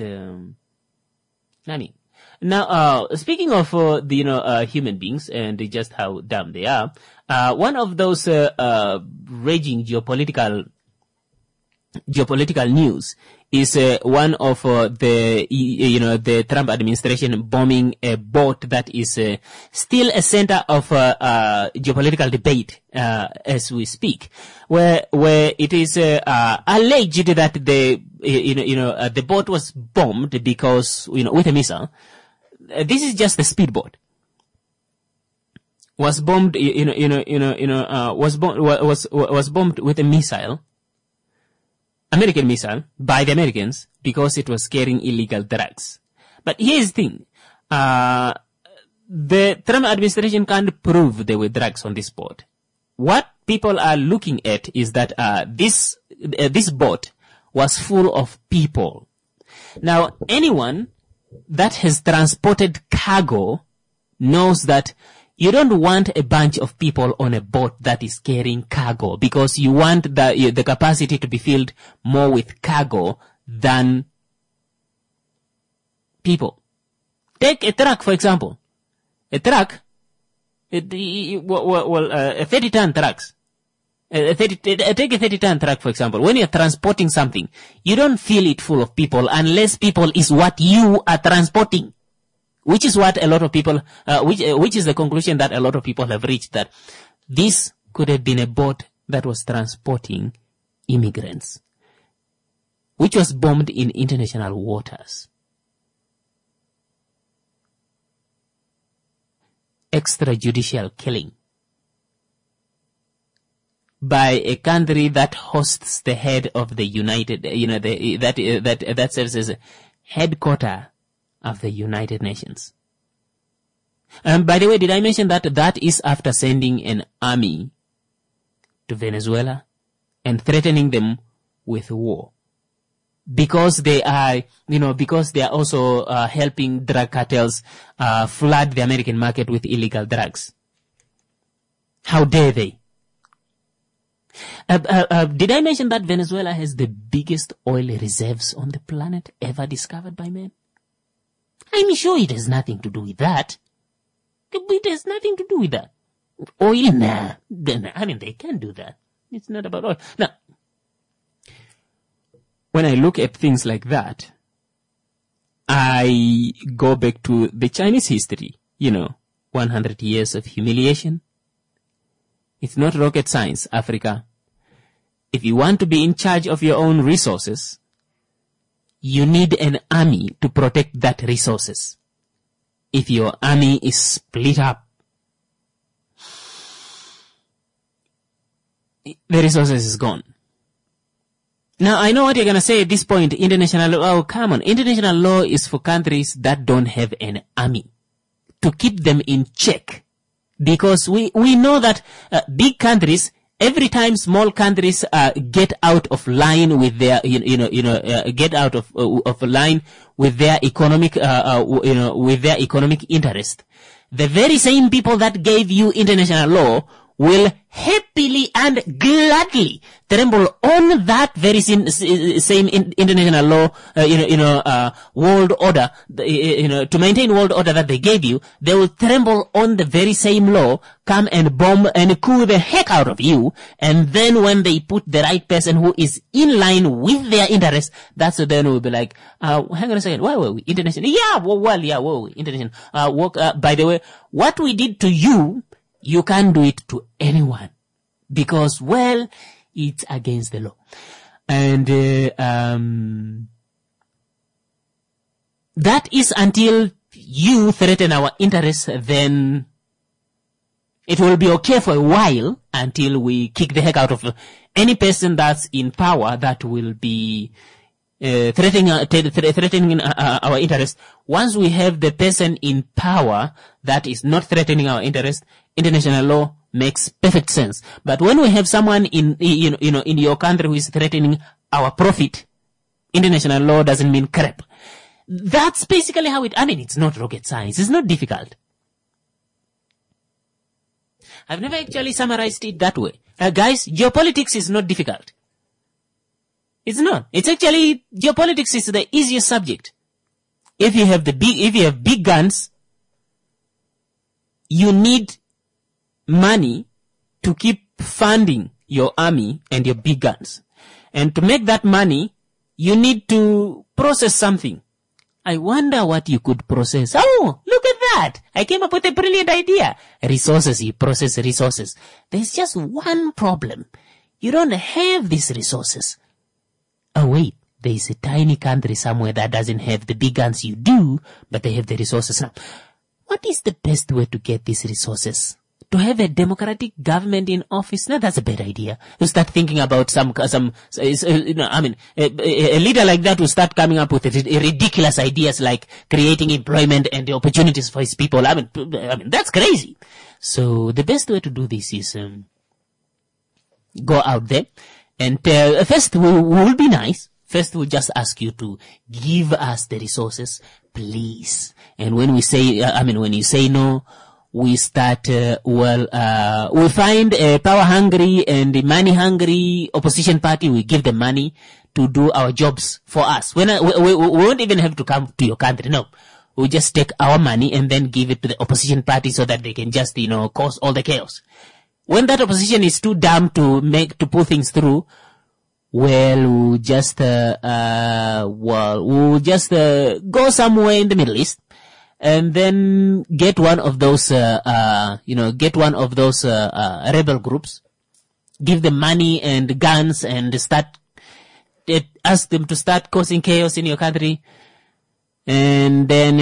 Speaker 1: nani. Now, speaking of, human beings and just how dumb they are, one of those, raging geopolitical news is, one of, the Trump administration bombing a boat that is, still a center of, geopolitical debate, as we speak, where it is, alleged that the boat was bombed because, with a missile. This is just a speedboat. Was bombed, was bombed with a missile, American missile, by the Americans because it was carrying illegal drugs. But here's the thing. The Trump administration can't prove there were drugs on this boat. What people are looking at is that, this boat was full of people. Now, anyone that has transported cargo knows that you don't want a bunch of people on a boat that is carrying cargo because you want the capacity to be filled more with cargo than people. Take a truck, for example. A truck, a 30-ton trucks. Take a 30-ton truck, for example. When you're transporting something, you don't fill it full of people unless people is what you are transporting. Which is what a lot of people, which is the conclusion that a lot of people have reached, that this could have been a boat that was transporting immigrants, which was bombed in international waters. Extrajudicial killing by a country that hosts the head of the United, that serves as a headquarter of the United Nations. And by the way, did I mention that that is after sending an army to Venezuela and threatening them with war? Because they are also helping drug cartels flood the American market with illegal drugs. How dare they? Did I mention that Venezuela has the biggest oil reserves on the planet ever discovered by man? I'm sure it has nothing to do with that. It has nothing to do with that. Oil, nah. I mean, they can't do that. It's not about oil. Now, when I look at things like that, I go back to the Chinese history. 100 years of humiliation. It's not rocket science, Africa. If you want to be in charge of your own resources, you need an army to protect that resources. If your army is split up, the resources is gone. Now, I know what you're going to say at this point. International law, oh, come on. International law is for countries that don't have an army, to keep them in check. Because we know that big countries, every time small countries get out of line with their get out of line with their economic interest, the very same people that gave you international law will happily and gladly tremble on that very same international law, world order, to maintain world order that they gave you. They will tremble on the very same law, come and bomb and coup the heck out of you. And then when they put the right person who is in line with their interest, that's when then we'll be like, hang on a second, why were we international? International. By the way, what we did to you, you can't do it to anyone because, well, it's against the law. And that is until you threaten our interests, then it will be okay for a while until we kick the heck out of any person that's in power that will be threatening our interest. Once we have the person in power that is not threatening our interest, international law makes perfect sense. But when we have someone in your country who is threatening our profit, international law doesn't mean crap. That's basically how it's not rocket science. It's not difficult. I've never actually summarized it that way. Guys, geopolitics is not difficult. It's not. It's actually, geopolitics is the easiest subject. If you have big guns, you need money to keep funding your army and your big guns. And to make that money, you need to process something. I wonder what you could process. Oh, look at that. I came up with a brilliant idea. Resources, you process resources. There's just one problem. You don't have these resources. Oh wait, there is a tiny country somewhere that doesn't have the big guns you do, but they have the resources now. What is the best way to get these resources? To have a democratic government in office? No, that's a bad idea. You start thinking about a leader like that will start coming up with ridiculous ideas like creating employment and opportunities for his people. I mean, that's crazy. So the best way to do this is go out there and first we will be nice. First we'll just ask you to give us the resources, please. And when we say, when you say no, we start, we find a power-hungry and money-hungry opposition party. We give them money to do our jobs for us. We won't even have to come to your country. No. We just take our money and then give it to the opposition party so that they can just, cause all the chaos. when that opposition is too dumb to pull things through, we'll just go somewhere in the Middle East and then get one of those rebel groups, give them money and guns and ask them to start causing chaos in your country. And then,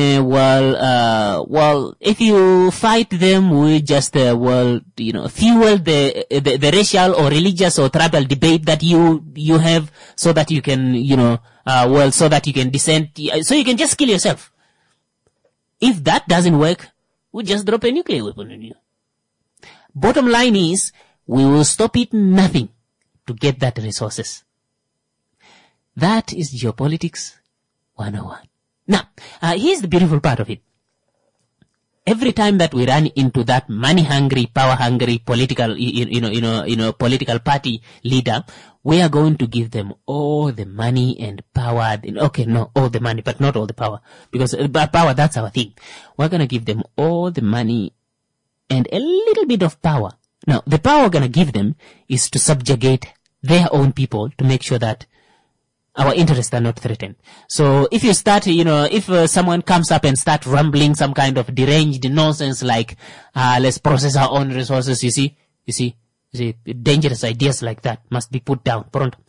Speaker 1: if you fight them, we just, fuel the racial or religious or tribal debate that you have, so that you can, so that you can so you can just kill yourself. If that doesn't work, we just drop a nuclear weapon on you. Bottom line is, we will stop eating nothing to get that resources. That is geopolitics 101. Now, here's the beautiful part of it. Every time that we run into that money-hungry, power-hungry political, political party leader, we are going to give them all the money and power. Okay, no, all the money, but not all the power. Because power, that's our thing. We're going to give them all the money and a little bit of power. Now, the power we're going to give them is to subjugate their own people to make sure that our interests are not threatened. So if you start, if someone comes up and start rumbling some kind of deranged nonsense like, let's process our own resources, you see, dangerous ideas like that must be put down.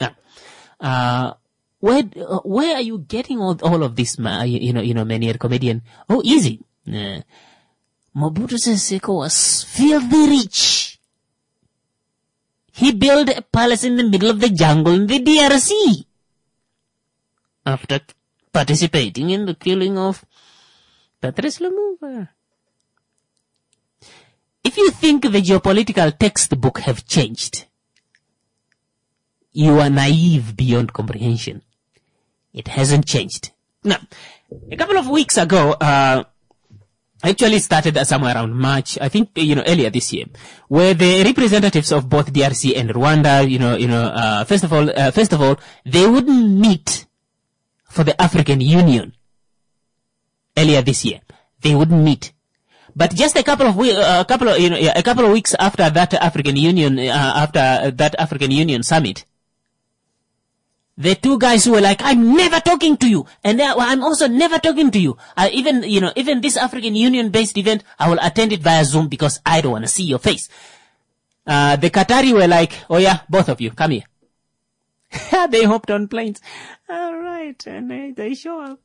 Speaker 1: Where are you getting all of this, Manier comedian? Oh, easy. Mobutu Sese Seko was filthy rich. He built a palace in the middle of the jungle in the DRC. After participating in the killing of Patrice Lumumba. If you think the geopolitical textbook have changed, you are naive beyond comprehension. It hasn't changed. Now, a couple of weeks ago, actually started somewhere around March, I think, earlier this year, where the representatives of both DRC and Rwanda, first of all, they wouldn't meet for the African Union earlier this year. They wouldn't meet. But just a couple of weeks after that African Union summit, the two guys who were like, I'm never talking to you, and I'm also never talking to you. Even this African Union based event, I will attend it via Zoom because I don't want to see your face. The Qatari were like, oh yeah, both of you, come here. They hopped on planes. All right, and they show up.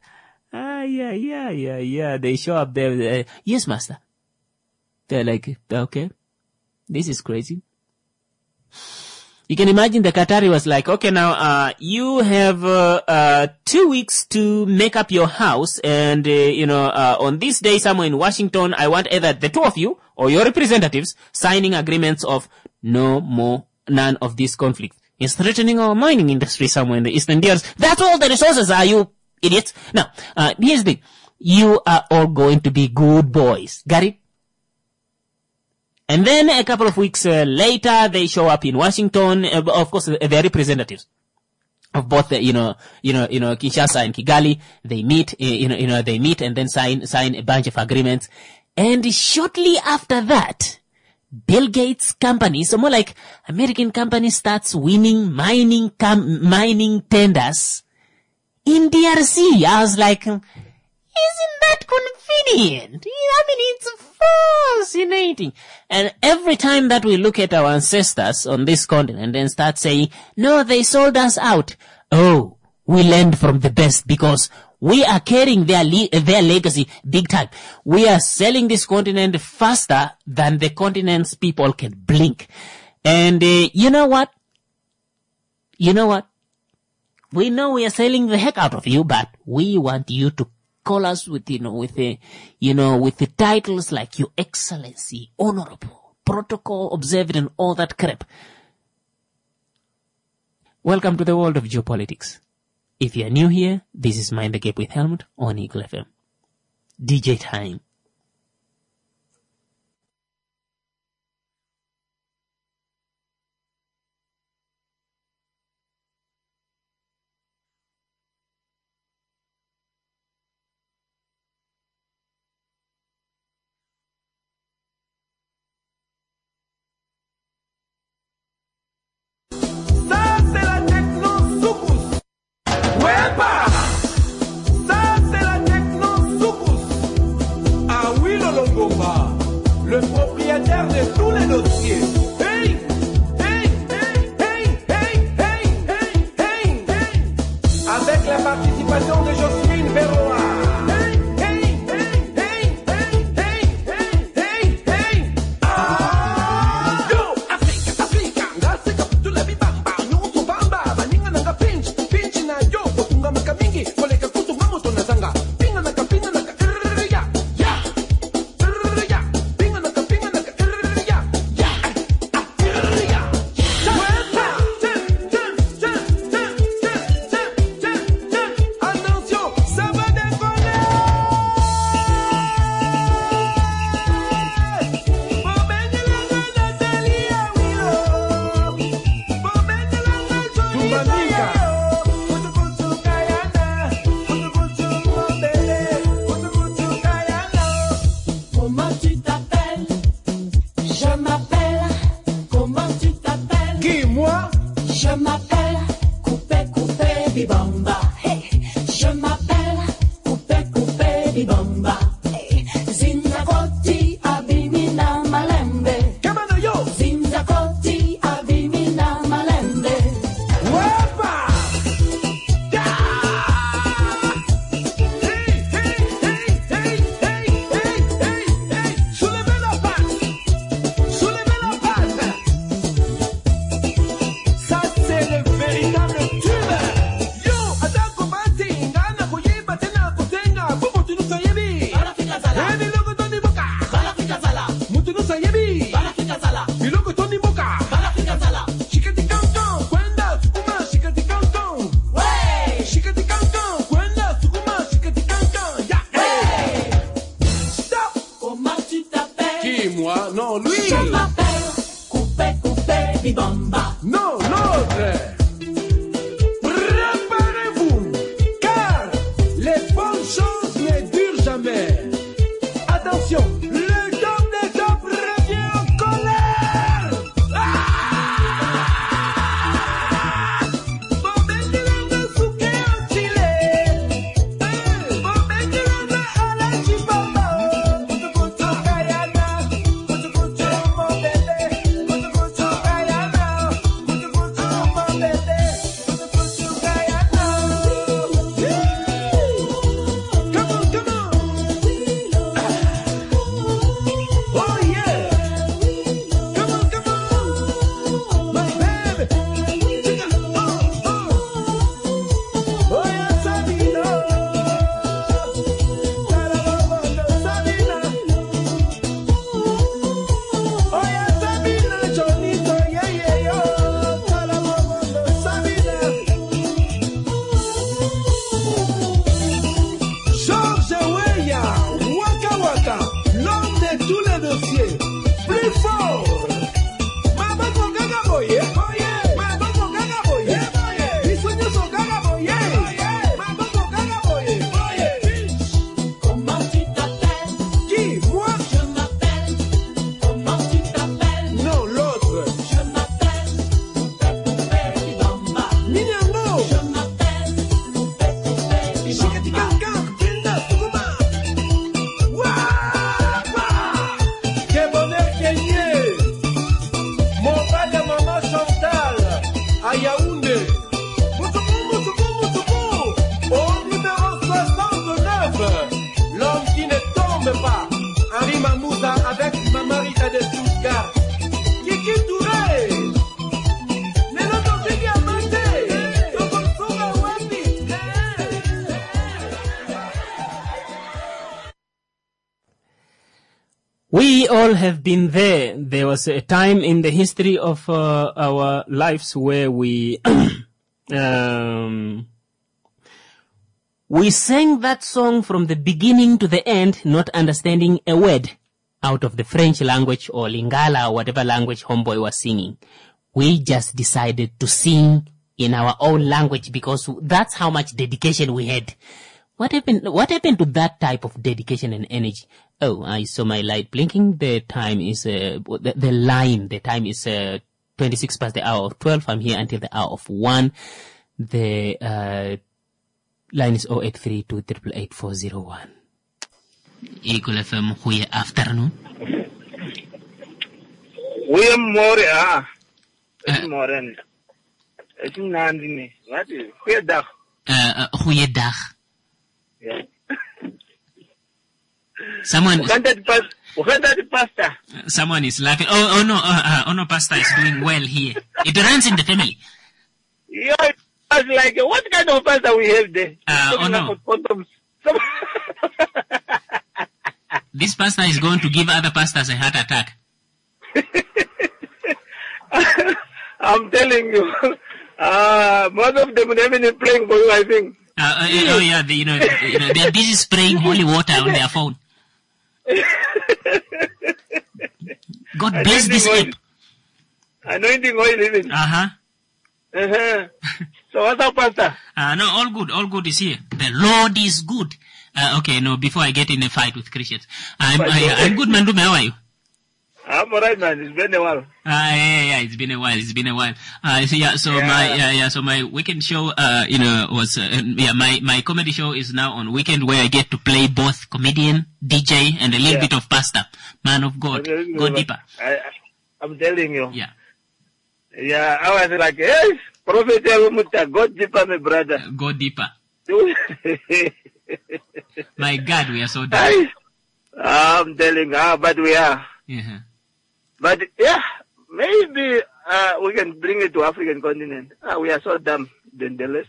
Speaker 1: Yeah. They show up there. Yes, master. They're like, okay, this is crazy. You can imagine the Qatari was like, okay, now, you have, 2 weeks to make up your house. And, on this day somewhere in Washington, I want either the two of you or your representatives signing agreements of none of this conflict. It's threatening our mining industry somewhere in the eastern DRC. That's all the resources are, you idiots. Now, here's the thing. You are all going to be good boys. Got it? And then a couple of weeks later, they show up in Washington. Of course, they're representatives of both, Kinshasa and Kigali. They meet, they meet and then sign a bunch of agreements. And shortly after that, Bill Gates' company, so more like American company, starts winning mining tenders in DRC. I was like, isn't that convenient? I mean, it's fascinating. And every time that we look at our ancestors on this continent and start saying, no, they sold us out. Oh, we learned from the best because we are carrying their legacy big time. We are selling this continent faster than the continent's people can blink. And you know what? We know we are selling the heck out of you, but we want you to call us with the titles like Your Excellency, Honorable, Protocol Observed, and all that crap. Welcome to the world of geopolitics. If you are new here, this is Mind the Gap with Helmut on Eagle FM. DJ time.
Speaker 3: non, lui.
Speaker 7: Je m'appelle Coupé, Coupé, Bibamba.
Speaker 3: Non, l'autre. Préparez-vous, car les bonnes choses ne durent jamais. Attention, le top des tops revient en colère.
Speaker 1: We all have been there. There was a time in the history of our lives where we we sang that song from the beginning to the end, not understanding a word out of the French language or Lingala or whatever language Homeboy was singing. We just decided to sing in our own language because that's how much dedication we had. What happened to that type of dedication and energy? Oh, I saw my light blinking. The time is, the time is 26 past the hour of 12. I'm here until the hour of 1. The line is 0832888401. Eagle FM, goeie afternoon.
Speaker 8: Goeiemorgen. Goeiemorgen. Het is Nandini. Wat is? Goeiedag.
Speaker 1: Goeiedag.
Speaker 8: Ja.
Speaker 1: Someone is laughing. Oh no, Pasta is doing well here. It runs in the family.
Speaker 8: Yeah, I was like, what kind of pasta we have there?
Speaker 1: No. This pasta is going to give other pastas a heart attack.
Speaker 8: I'm telling you, most of them have been praying for you, I think.
Speaker 1: They're busy spraying holy water on their phone. God bless this app.
Speaker 8: Anointing oil, is it? So what's up, Pastor?
Speaker 1: No, all good is here. The Lord is good. Okay, no, before I get in a fight with Christians. I'm good, Mandume, how are you?
Speaker 8: I'm alright, man. It's been a while.
Speaker 1: Yeah, it's been a while. So my weekend show, was, my comedy show is now on weekend where I get to play both comedian, DJ, and a little bit of pastor. Man of God. Go deeper.
Speaker 8: I'm telling you.
Speaker 1: Yeah.
Speaker 8: Yeah, I was like, yes, Prophet Mutta, go deeper, my brother.
Speaker 1: Go deeper. My God, we are so dumb.
Speaker 8: I'm telling you, but we are.
Speaker 1: Yeah.
Speaker 8: But yeah, maybe we can bring it to African continent. We are so dumb, nonetheless.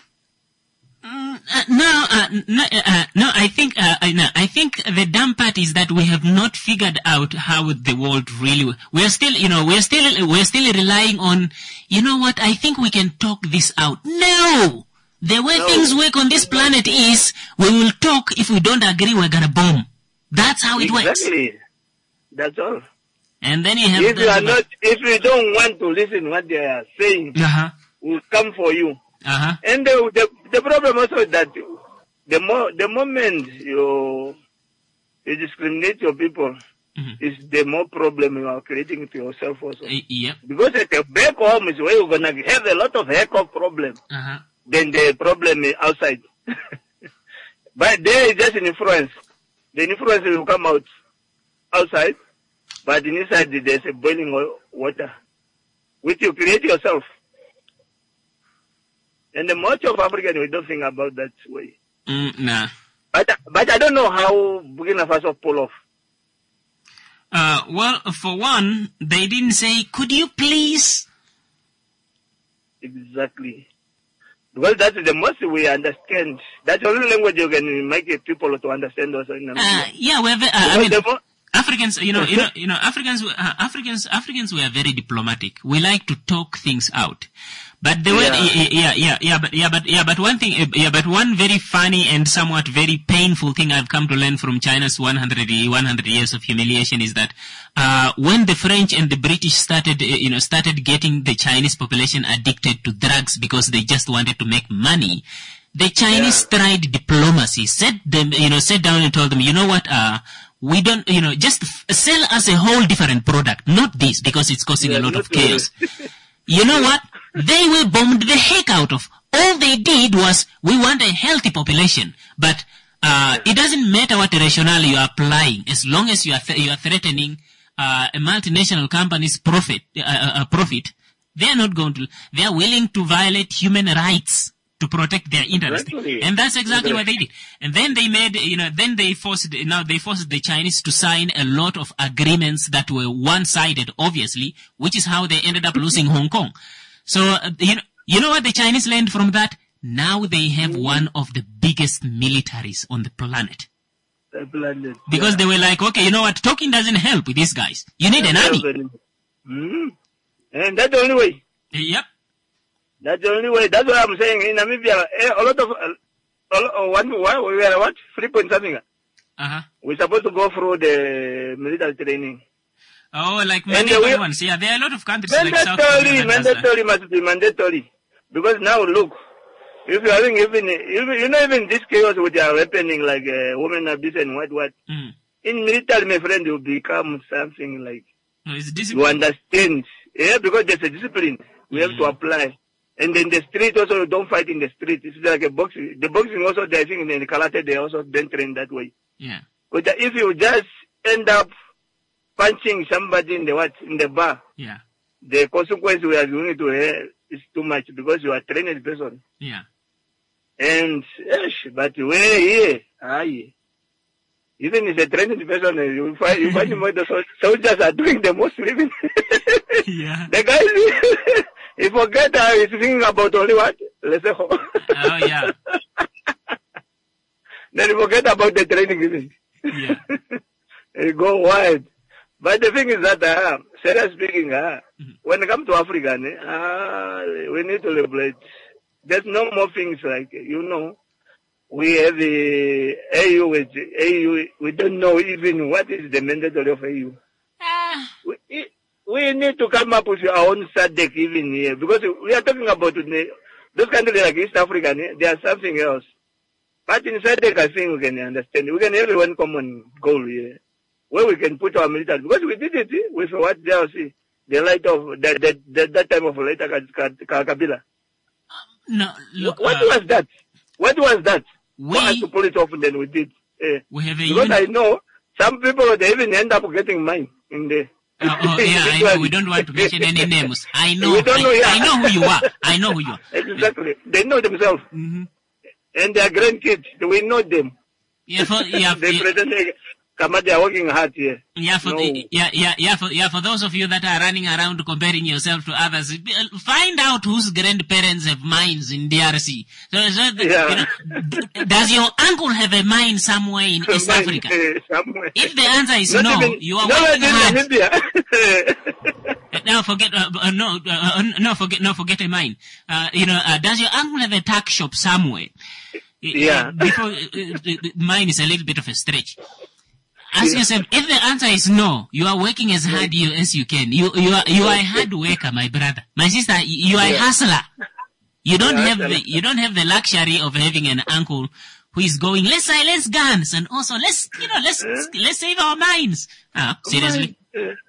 Speaker 1: No. I think the dumb part is that we have not figured out how the world really. We're still relying on. You know what? I think we can talk this out. No, the way things work on this planet is we will talk. If we don't agree, we're gonna bomb. That's how it works.
Speaker 8: Exactly. That's all.
Speaker 1: And then you have
Speaker 8: if you don't want to listen what they are saying, will come for you. And the problem also is that the moment you discriminate your people, is the more problem you are creating to yourself also. Because at the back home is where you're gonna have a lot of heck of problems. Then the problem is outside. But there is just an influence. The influence will come out outside, but inside there's a boiling water, which you create yourself. And the much of African we don't think about that way.
Speaker 1: Nah.
Speaker 8: But I don't know how Burkina Faso pull off.
Speaker 1: Well, for one, they didn't say, could you please?
Speaker 8: Exactly. Well, that's the most we understand. That's the only language you can make people to understand also in Namibia.
Speaker 1: Yeah, Africans, Africans were very diplomatic. We like to talk things out. But the but one very funny and somewhat very painful thing I've come to learn from China's 100 years of humiliation is that, when the French and the British started getting the Chinese population addicted to drugs because they just wanted to make money, the Chinese tried diplomacy, sat down and told them, you know what, we don't, just sell us a whole different product, not this, because it's causing a lot of chaos. You know what? They were bombed the heck out of. All they did was, we want a healthy population, but it doesn't matter what rationale you are applying, as long as you are threatening a multinational company's profit. They are not going to. They are willing to violate human rights to protect their interests, and that's exactly what they did. And then they made, then they forced the Chinese to sign a lot of agreements that were one-sided, obviously, which is how they ended up losing Hong Kong. So, you know what the Chinese learned from that? Now they have one of the biggest militaries on the planet. Because they were like, okay, you know what? Talking doesn't help with these guys. You need an army.
Speaker 8: And that's the only way.
Speaker 1: Yep.
Speaker 8: That's the only way. That's what I'm saying. In Namibia, a lot of, we are what? 3 point something. We're supposed to go through the military training.
Speaker 1: Oh, like many ones. Yeah, there are a lot of countries like South Africa.
Speaker 8: Mandatory must be mandatory. Because now look, if you are having even this chaos which are happening like women abuse and what. In military, my friend, you become something like, you understand. Yeah, because there's a discipline we have to apply. And then the street also, you don't fight in the street. It's like a boxing. The boxing also, I think in the karate, they also then train that way.
Speaker 1: Yeah.
Speaker 8: But if you just end up punching somebody in the bar, the consequence we are going to have is too much because you are a trained person.
Speaker 1: Yeah.
Speaker 8: And, but we're here. Even if a trained person, you find more the soldiers are doing the most living.
Speaker 1: Yeah.
Speaker 8: The guys, he forget he's thinking about only what? Let's say.
Speaker 1: Oh, yeah.
Speaker 8: Then he forget about the training, isn't
Speaker 1: Yeah.
Speaker 8: He go wild. But the thing is that, seriously speaking, when it comes to Africa, we need to liberate. There's no more things like, we have the AU with AU. We don't know even what is the mandatory of AU. We need to come up with our own SADC even here, because we are talking about those countries like East Africa, they are something else. But in SADC, I think we can understand. We can have one common goal here, where we can put our military, because we did it with what JLC, the light of that time of later Kabila.
Speaker 1: No, look.
Speaker 8: What was that? What was that? We had to pull it off, and then we did.
Speaker 1: We have
Speaker 8: because I know some people, they even end up getting mine in there.
Speaker 1: Yeah, I know. We don't want to mention any names. I know. I know who you are. I know who you are.
Speaker 8: Exactly. They know themselves.
Speaker 1: Mm-hmm.
Speaker 8: And their grandkids, we know them.
Speaker 1: Yeah,
Speaker 8: they are working hard here.
Speaker 1: Yeah, for those of you that are running around comparing yourself to others, find out whose grandparents have mines in DRC. Does your uncle have a mine somewhere in East Africa?
Speaker 8: Somewhere.
Speaker 1: If the answer is no, you are working hard. Now forget forget a mine. Does your uncle have a tuck shop somewhere?
Speaker 8: Yeah.
Speaker 1: Before mine is a little bit of a stretch. Ask yourself, if the answer is no, you are working as hard as you can. You are a hard worker, my brother. My sister, you are a hustler. You don't have the luxury of having an uncle who is going, let's silence guns and also let's save our minds. Seriously.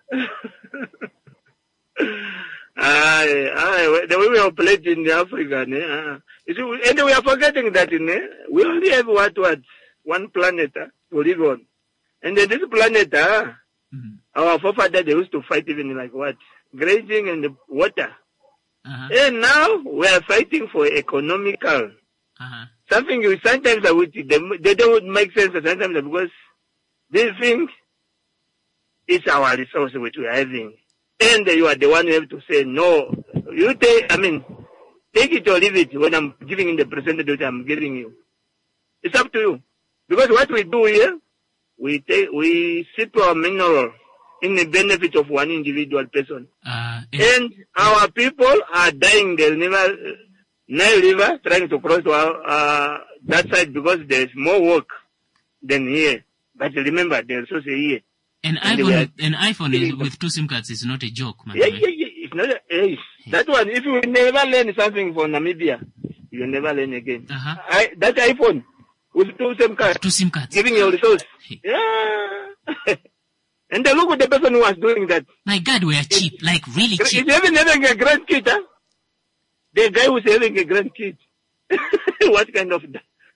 Speaker 8: The way we operate in Africa, and we are forgetting that we only have one planet to live on. And this planet, our forefathers, they used to fight even like grazing and water. And now we are fighting for economical. Something sometimes they don't make sense sometimes because they think it's our resource which we are having. And you are the one who have to say no. You take it or leave it when I'm giving in the percentage which I'm giving you. It's up to you. Because what we do here, we sip our mineral in the benefit of one individual person. And our people are dying. They'll never, Nile River, trying to cross to that side because there's more work than here. But remember, there's also here.
Speaker 1: An iPhone with 2 SIM cards is not a joke, man.
Speaker 8: Yeah. It's not that one, if you never learn something from Namibia, you'll never learn again. That iPhone with 2 SIM cards.
Speaker 1: 2 SIM cards.
Speaker 8: Giving you resource. Yeah. And then look at the person who was doing that.
Speaker 1: My God, we are cheap, like really cheap.
Speaker 8: He's even having a grandkid, huh? The guy who's having a grandkid. What kind of...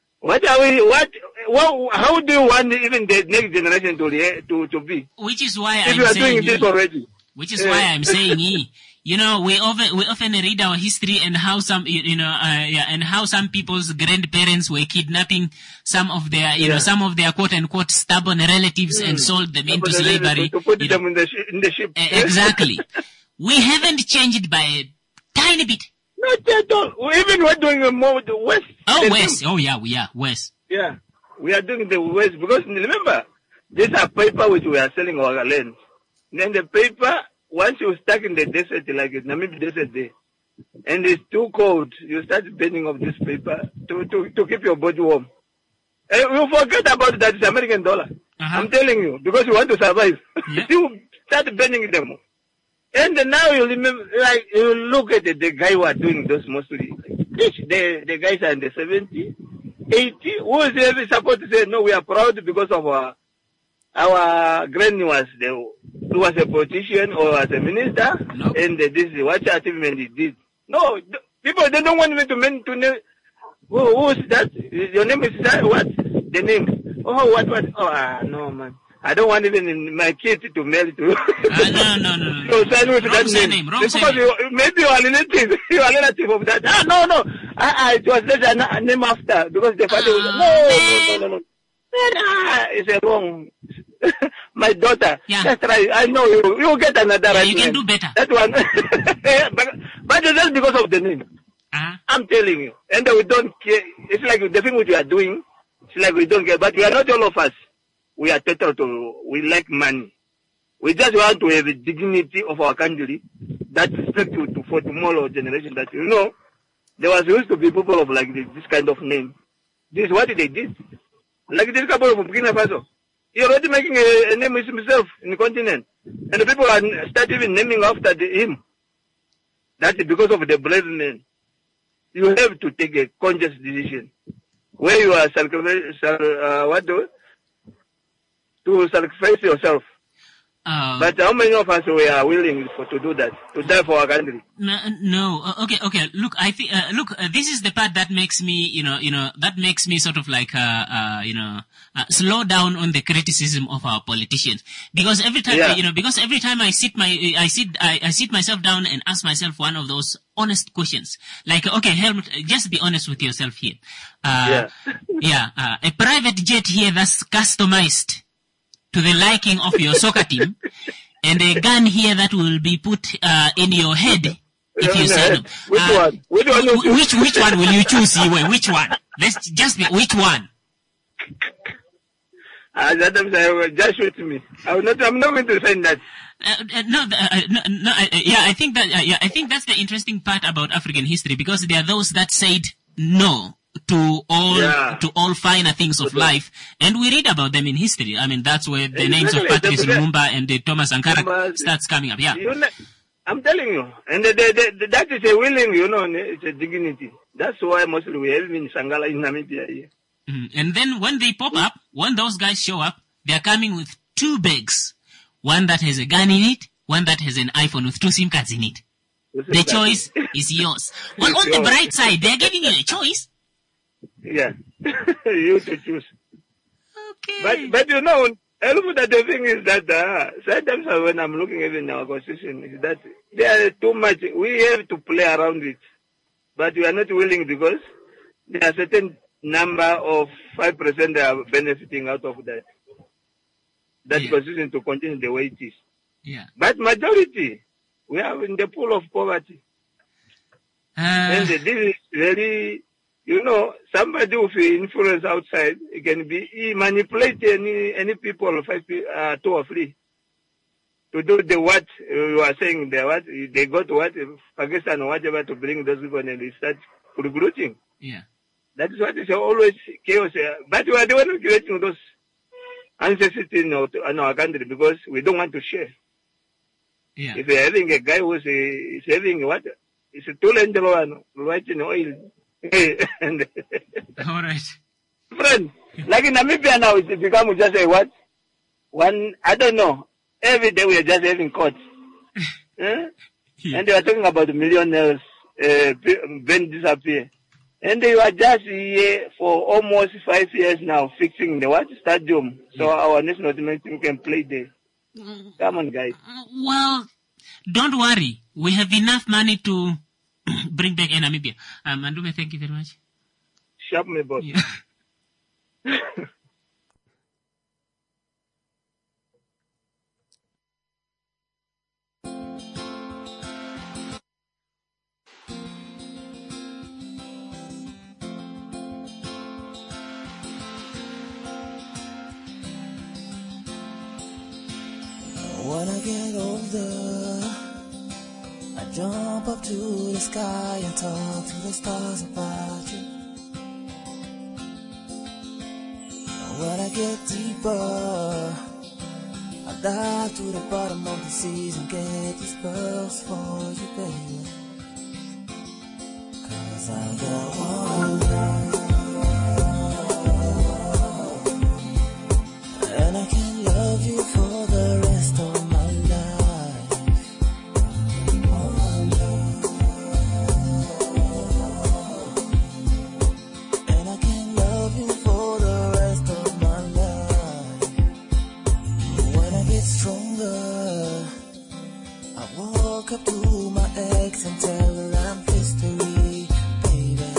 Speaker 8: how do you want even the next generation to be?
Speaker 1: Which is why
Speaker 8: if you are doing this already.
Speaker 1: Which is why I'm saying, we often read our history and how some, and how some people's grandparents were kidnapping some of their quote unquote stubborn relatives and sold them into slavery.
Speaker 8: To put them in the ship.
Speaker 1: Exactly. We haven't changed by a tiny bit.
Speaker 8: Not at all. Even we're doing more with the West.
Speaker 1: Oh, West. Oh, yeah, we are. West.
Speaker 8: Yeah. We are doing the West because remember, these are paper which we are selling our land. Then the paper, once you stuck in the desert, like Namibia desert there, and it's too cold, you start burning off this paper to keep your body warm. And you forget about that, it's American dollar. I'm telling you, because you want to survive. Yeah. You start burning them. And now you remember, like, you look at the guy who are doing those mostly. The guys are in the 70, 80. Who is ever supposed to say, no, we are proud because of our granny was a politician or as a minister, no. And this is what achievement he did. No, people, they don't want me to name. Who is that? Your name is that? What? The name? Oh, what? Oh, no, man. I don't want even my kids to mail to you.
Speaker 1: No.
Speaker 8: So sign with that name. Because maybe you are relative. You are relative of that. No. It was just a name after because the father was no. It's a wrong. My daughter. Yeah. Just try. I know you will get another.
Speaker 1: Yeah, you can do better.
Speaker 8: That one. but it's just because of the name. I'm telling you. And we don't care. It's like the thing which we are doing. It's like we don't care. But we are not all of us. We are we like money. We just want to have the dignity of our country that respect for tomorrow generation that, there used to be people of like this kind of name. This is what they did. Like this couple of Burkina Faso. He already making a name himself in the continent. And the people are start even naming after him. That's because of the brave man. You have to take a conscious decision. Where you are to sacrifice yourself. But how many of us we are willing to do that, to die for our country?
Speaker 1: No. Okay. Look, I think, this is the part that makes me, that makes me sort of like, slow down on the criticism of our politicians. Because every time, I sit myself down and ask myself one of those honest questions. Like, okay, Helmut, just be honest with yourself here. A private jet here that's customized to the liking of your soccer team, and a gun here that will be put in your head if you say no.
Speaker 8: Which
Speaker 1: one will you choose? Which one? Let's just be which one?
Speaker 8: Just shoot me. I'm not going to say that.
Speaker 1: I think that's the interesting part about African history, because there are those that said no to all finer things of life, and we read about them in history. I mean, that's where the names of Patrice Lumumba and Thomas Sankara starts coming up. Yeah,
Speaker 8: I'm telling you, and that is a willing, it's a dignity. That's why mostly we have in Sangala in Namibia here.
Speaker 1: And then when they pop up, when those guys show up, they are coming with 2 bags, one that has a gun in it, one that has an iPhone with 2 SIM cards in it. The choice is yours. Well, on the bright side, they're giving you a choice.
Speaker 8: Yeah, you to choose.
Speaker 1: Okay.
Speaker 8: But the thing is that sometimes when I'm looking at our constitution, is that there are too much. We have to play around it, but we are not willing because there are certain number of 5% that are benefiting out of that. That constitution to continue the way it is.
Speaker 1: Yeah.
Speaker 8: But majority, we are in the pool of poverty. And this is very, somebody with influence outside, it can be, he manipulate any people, 2 or 3, to do the what you are saying, they go to what, Pakistan or whatever to bring those people and they start recruiting.
Speaker 1: Yeah.
Speaker 8: That is what is always chaos. But we are the one creating those ancestry in our country because we don't want to share.
Speaker 1: Yeah.
Speaker 8: If you're having a guy who's having what? It's a $2 right in oil.
Speaker 1: All right.
Speaker 8: Friend, like in Namibia now, it's become just a what? One, I don't know. Every day we are just having courts. Yeah. And they are talking about millionaires when disappear. And they were just here for almost 5 years now fixing the what? Stadium. So our national team can play there. Come on, guys.
Speaker 1: Well, don't worry. We have enough money to bring back Namibia. Andume, thank you very much.
Speaker 8: Sharp me, boss.
Speaker 1: Yeah.
Speaker 3: When I get older, I jump up to the sky and talk to the stars about you. When I get deeper, I dive to the bottom of the seas and get these pearls for you, baby. 'Cause I got one love, and I can love you for the rest of my life. And I can love you for the rest of my life. When I get stronger, I walk up to my ex and tell her I'm history, baby.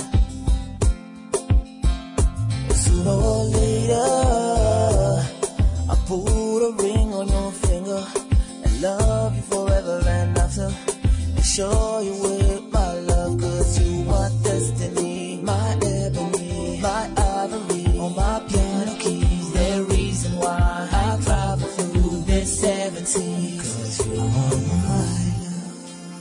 Speaker 3: Sooner or later, I put a ring on your finger and love you forever and after, and show you with my love, 'cause you are destiny, my ebony, my ivory, on my piano keys, the reason why I travel through the 70s, 'cause you are my love.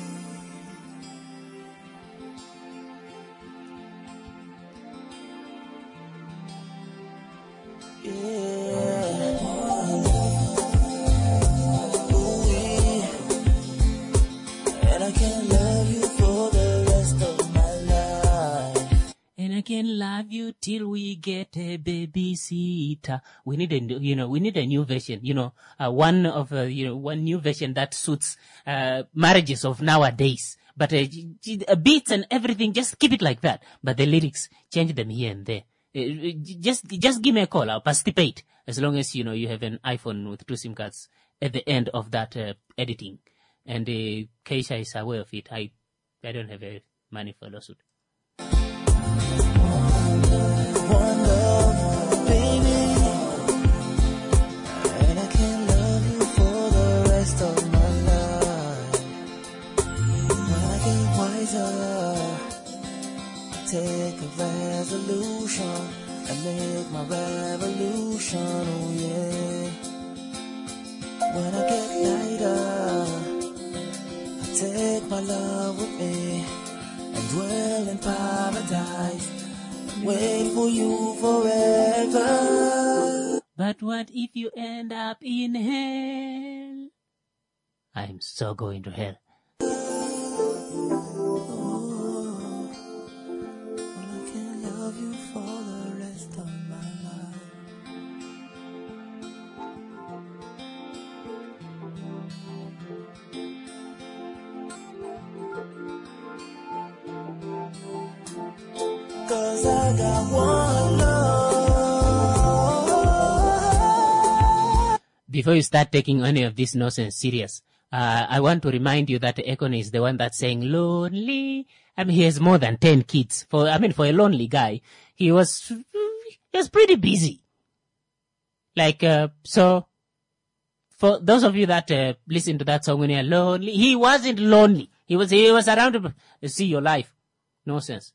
Speaker 3: Yeah. Ooh, yeah. And I can love you for the rest of my life.
Speaker 1: And I can love you till we get a babysitter. We need a new version. One new version that suits marriages of nowadays. But beats and everything, just keep it like that. But the lyrics, change them here and there. Just give me a call. I'll participate as long as you have an iPhone with 2 SIM cards at the end of that editing. And Keisha is aware of it. I don't have money for a lawsuit.
Speaker 3: One love, baby, and I can love you for the rest of my life. When I get wiser, I take a resolution and make my revolution, oh yeah. When I get lighter, I take my love with me and dwell in paradise. wait for you forever.
Speaker 1: But what if you end up in hell? I'm so going to hell.
Speaker 3: Cause I got one love.
Speaker 1: Before you start taking any of this nonsense serious, I want to remind you that Akon is the one that's saying lonely. I mean, he has more than 10 kids. For a lonely guy, he was pretty busy. So, for those of you that listen to that song when you're lonely, he wasn't lonely. He was around to see your life. Nonsense.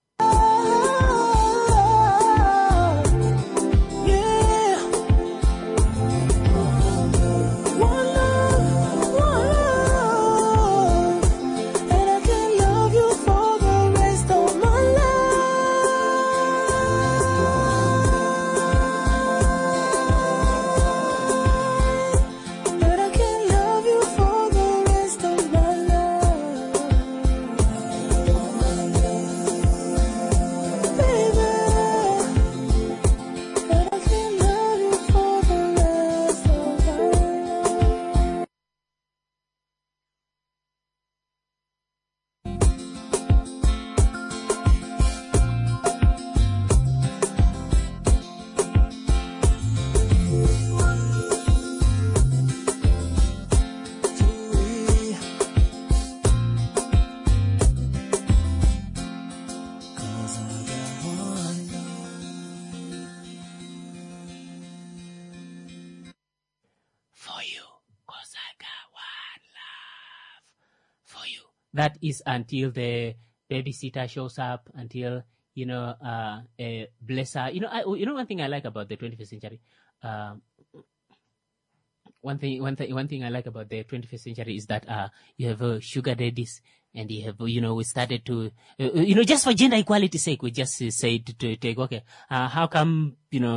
Speaker 1: That is until the babysitter shows up, until, a blesser. One thing I like about the 21st century, one thing I like about the 21st century is that, you have sugar daddies, and you have, we started to, just for gender equality sake, we just said to take, okay, how come,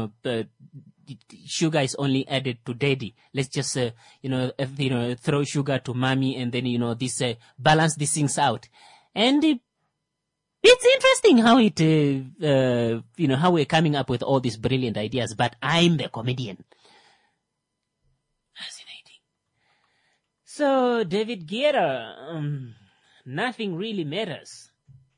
Speaker 1: sugar is only added to daddy? Let's just, throw sugar to mommy, and then, balance these things out. And it's interesting how how we're coming up with all these brilliant ideas, but I'm the comedian. Fascinating. So, David Guetta, nothing really matters.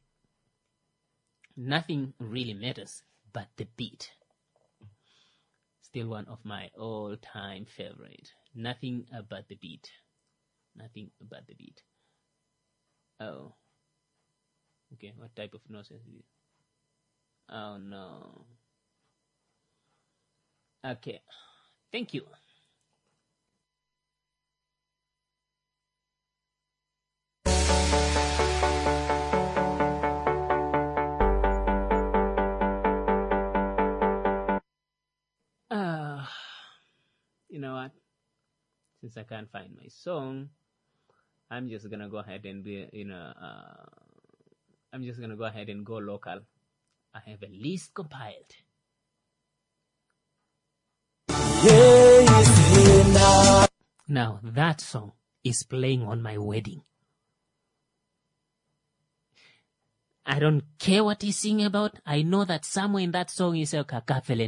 Speaker 1: Nothing really matters but the beat. Still one of my all-time favorite. Nothing but the beat. Nothing but the beat. Oh. Okay, what type of nonsense is it? Oh, no. Okay. Thank you. You know what? Since I can't find my song, I'm just gonna go ahead and I'm just gonna go ahead and go local. I have a list compiled. Now that song is playing on my wedding. I don't care what he's singing about. I know that somewhere in that song is and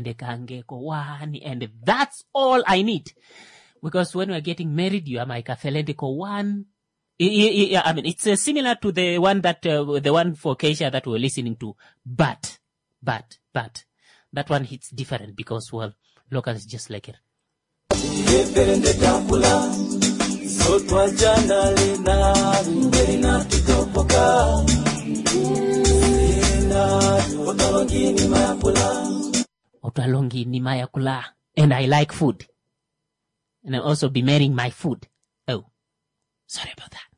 Speaker 1: that's all I need. Because when we're getting married, you are my kafelende ko one. I mean, it's similar to the one that the one for Keisha that we're listening to, but that one hits different because, well, local is just like it. Otalongi ni mayakula, and I like food, and I'll also be marrying my food. Oh, sorry about that.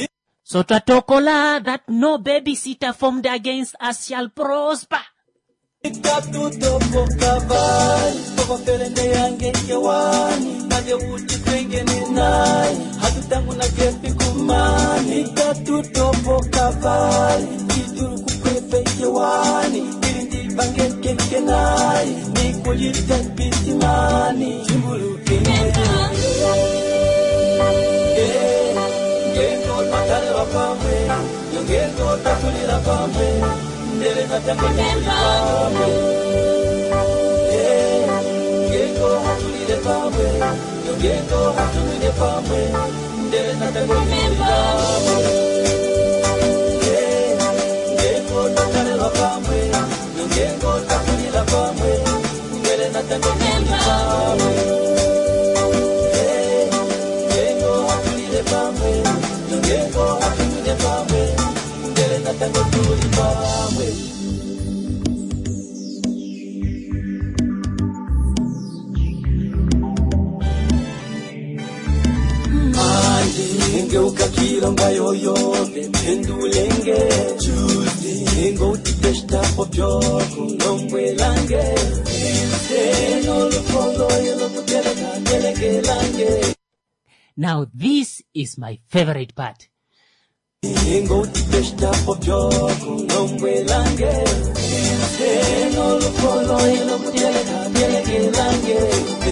Speaker 1: Sota tokola, that no babysitter formed against us shall prosper.
Speaker 3: Ikatuto pokavali Poko perende yange kewani Nage uti kwenge ninai Hatu tangu na gepi kumani Ikatuto pokavali Kituru kukwepe kewani Irindi bange keke nai Niko jite pitimani Chimbulu kenge Ngeko tatale wapamwe Ngeko tatuli wapamwe Remember Kilonga yoyo pendulenge Tuesday Ngo titesta popyoko Nongwe lange No lufongo Yelo kuteleka Teleke lange.
Speaker 1: Now this is my favorite part.
Speaker 3: Ngo titesta popyoko Nongwe lange No lufongo Yelo kuteleka Teleke lange.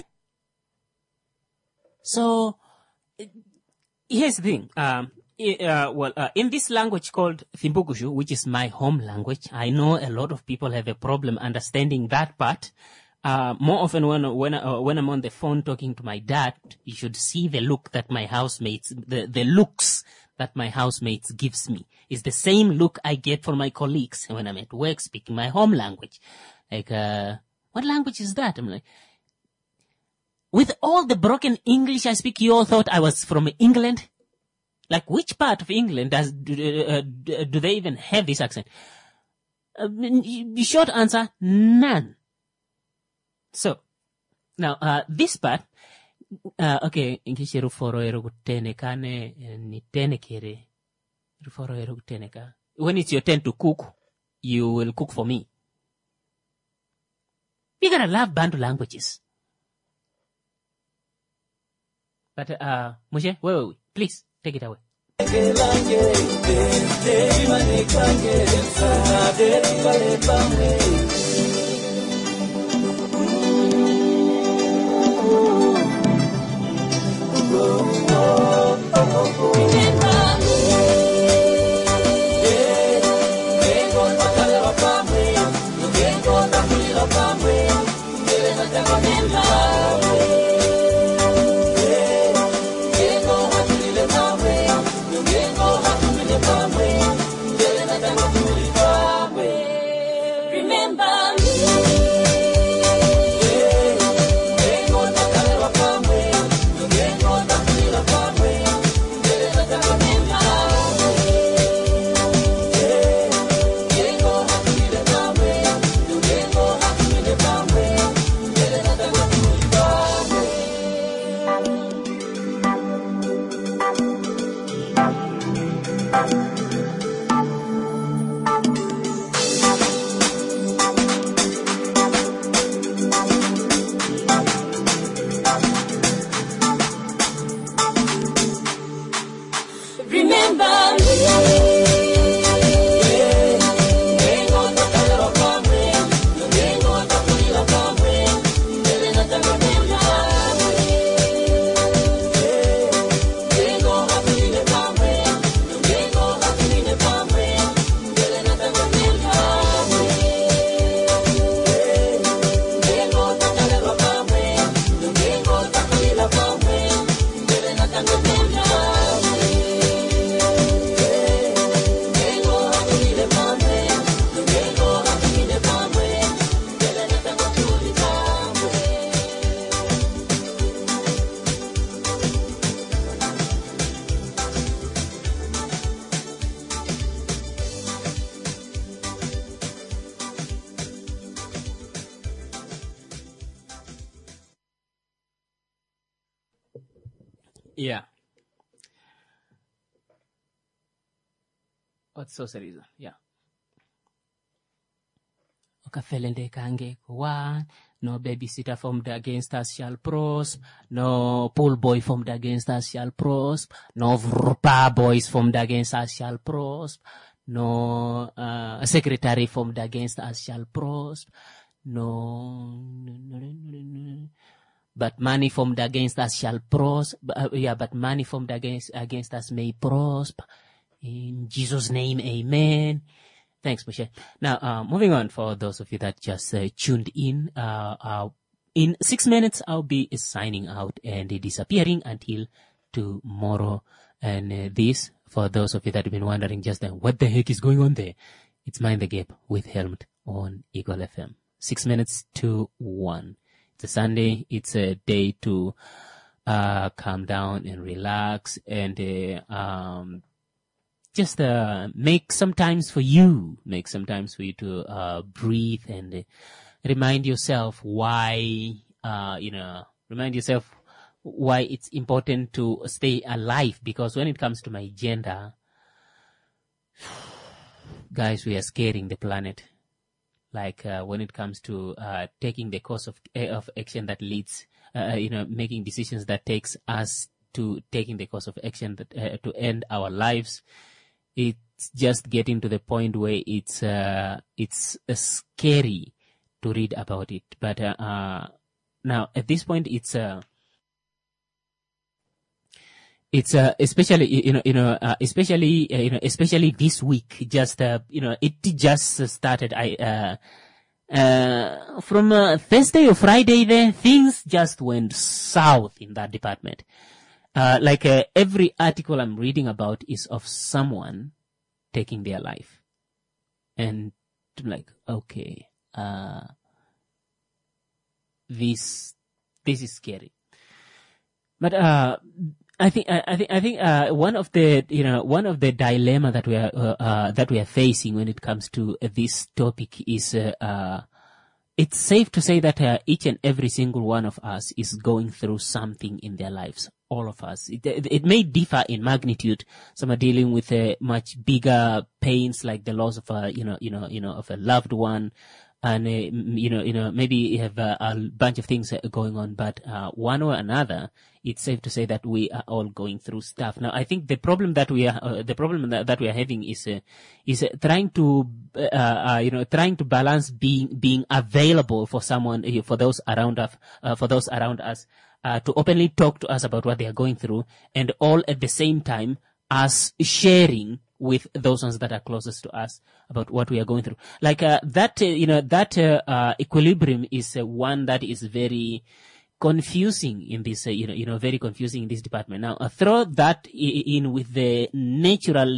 Speaker 1: So here's the thing. In this language called Thimbukushu, which is my home language, I know a lot of people have a problem understanding that part. More often when I'm on the phone talking to my dad, you should see the look that my housemates, the looks that my housemates gives me is the same look I get from my colleagues when I'm at work speaking my home language. Like, what language is that? I'm like, with all the broken English I speak, you all thought I was from England? Like, which part of England do they even have this accent? Short answer, none. So, now, this part, okay, English ruforo erugutene ni tene kere. Ruforo erugutene ka. When it's your turn to cook, you will cook for me. We're gonna love Bantu languages. But, Moshe, wait, please, take it away. Yeah. What's so serious? Yeah. kafelende kange one. No babysitter formed against us shall prosper. No pool boy formed against us shall prosper. No vrpa boys formed against us shall prosper. No secretary formed against us shall prosper. No, but money formed against us shall prosper. But money formed against us may prosper. In Jesus' name, amen. Thanks, Moshe. Now, moving on, for those of you that just tuned in 6 minutes, I'll be signing out and disappearing until tomorrow. And this, for those of you that have been wondering just then, what the heck is going on there? It's Mind the Gap with Helmut on Eagle FM. 6 minutes to 1. It's a Sunday. It's a day to calm down and relax and just make some time for you. Make some time for you to breathe and remind yourself why, remind yourself why it's important to stay alive. Because when it comes to my agenda, guys, we are scaring the planet. Like when it comes to taking the course of action that leads, making decisions that takes us to taking the course of action that, to end our lives. It's just getting to the point where it's scary to read about it. But now at this point, it's especially especially this week. Just it just started. From Thursday or Friday, there things just went south in that department. Every article I'm reading about is of someone taking their life. And I'm like, okay, this is scary. But, I think one of the dilemma that we are facing when it comes to this topic is, it's safe to say that each and every single one of us is going through something in their lives. All of us. It may differ in magnitude. Some are dealing with much bigger pains, like the loss of of a loved one, and maybe you have a bunch of things going on. But one or another, it's safe to say that we are all going through stuff. Now, I think the problem that we are having is trying to balance being available for someone, for those around us, to openly talk to us about what they are going through, and all at the same time us sharing with those ones that are closest to us about what we are going through. Like that equilibrium is one that is very confusing in this, very confusing in this department. Now, throw that in with the natural,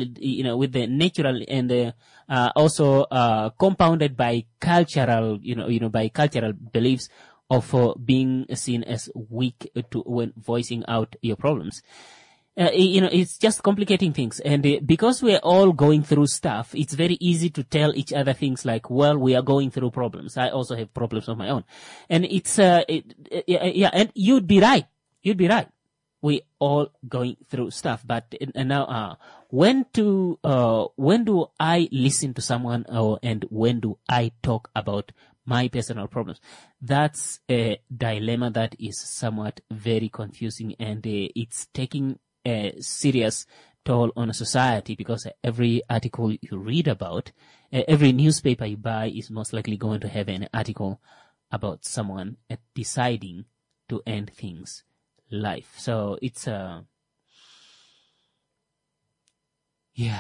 Speaker 1: and also compounded by cultural, by cultural beliefs of being seen as weak when voicing out your problems. It's just complicating things. And because we're all going through stuff, it's very easy to tell each other things like, well, we are going through problems. I also have problems of my own. And it's, and you'd be right. We all going through stuff. But now, when do I listen to someone, and when do I talk about my personal problems? That's a dilemma that is somewhat very confusing, and it's taking a serious toll on a society, because every article you read about, every newspaper you buy is most likely going to have an article about someone deciding to end things life. So it's yeah.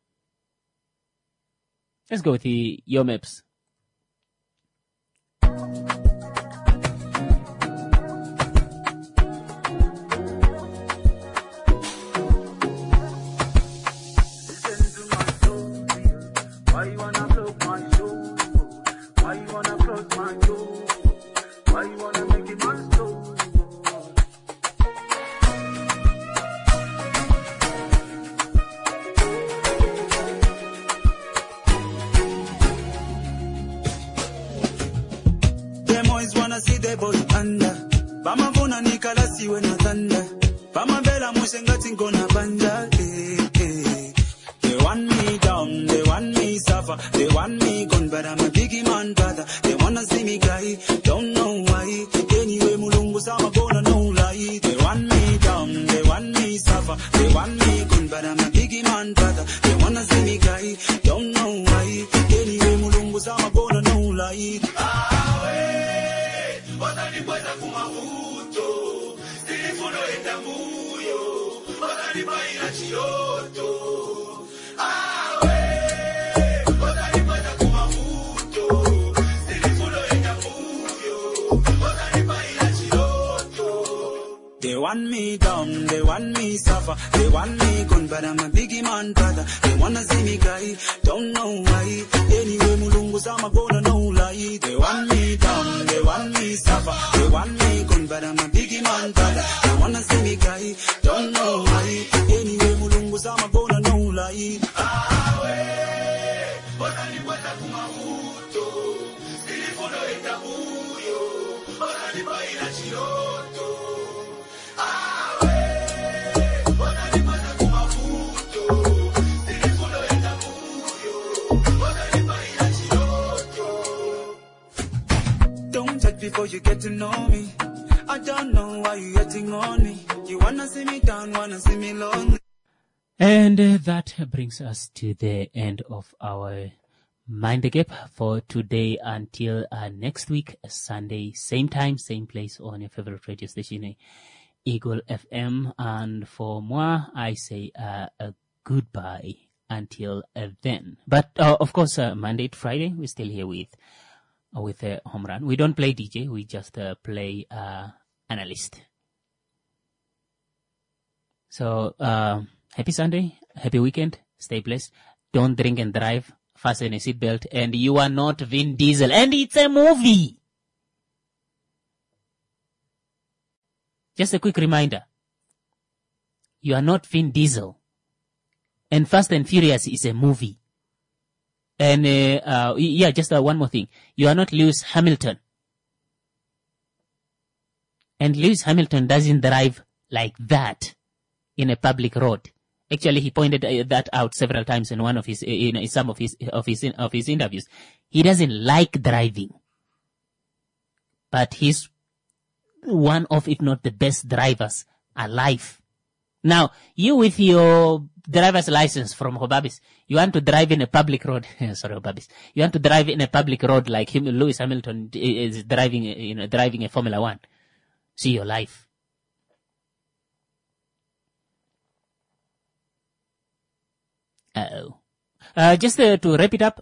Speaker 1: Let's go with the Yomeps.
Speaker 9: They want me down, they want me suffer, they want me gone, but I'm a biggie man, brother. They wanna see me cry, don't know why. Anyway, Mulungu sama gonna no lie. They want me down, they want me suffer, they want me gone, but I'm a biggie man, brother. They wanna see me cry, don't know why. Anyway, Mulungu sama gonna no lie. They want me down, they want me suffer, they want me gone, but I'm a biggie man, brother. They wanna see me cry, don't know why. Anyway, Mulungu sama gonna no lie. They want me down, they want me suffer, they want me gone, but I'm a biggie man, brother. They wanna see me cry, don't know why. Anyway, Mulungu sama gonna no lie. Before you get to know me, I don't know why you getting on me. You wanna see me down, wanna see me lonely.
Speaker 1: And that brings us to the end of our Mind the Gap for today until next week, Sunday, same time, same place on your favorite radio station, Eagle FM. And for moi, I say a goodbye until then. But of course, Monday to Friday, we're still here with a home run. We don't play DJ, we just play analyst. So, happy Sunday, happy weekend, stay blessed. Don't drink and drive, fasten a seatbelt, and you are not Vin Diesel. And it's a movie! Just a quick reminder. You are not Vin Diesel. And Fast and Furious is a movie. And, just one more thing. You are not Lewis Hamilton. And Lewis Hamilton doesn't drive like that in a public road. Actually, he pointed that out several times in one of his, in some of his interviews. He doesn't like driving. But he's one of, if not the best drivers alive. Now, you with your driver's license from Hobabis, you want to drive in a public road. Sorry, Hobabis. You want to drive in a public road like Lewis Hamilton is driving, driving a Formula One. See your life. Just to wrap it up,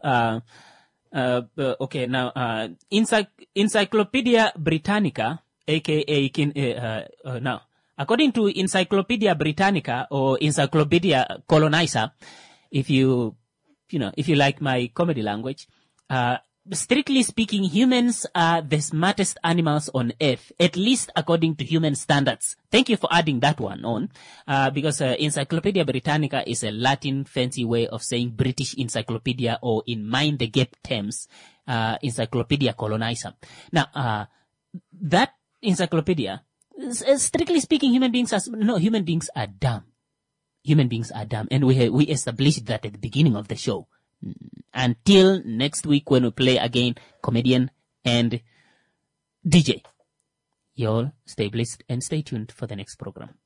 Speaker 1: okay, now, Encyclopedia Britannica, aka, now, according to Encyclopedia Britannica or Encyclopedia Colonizer, if you like my comedy language, strictly speaking, humans are the smartest animals on earth, at least according to human standards. Thank you for adding that one on, because Encyclopedia Britannica is a Latin fancy way of saying British Encyclopedia, or in Mind the Gap terms, Encyclopedia Colonizer. Now, that encyclopedia, strictly speaking, human beings are dumb. Human beings are dumb. And we established that at the beginning of the show. Until next week when we play again, comedian and DJ. Y'all stay blessed and stay tuned for the next program.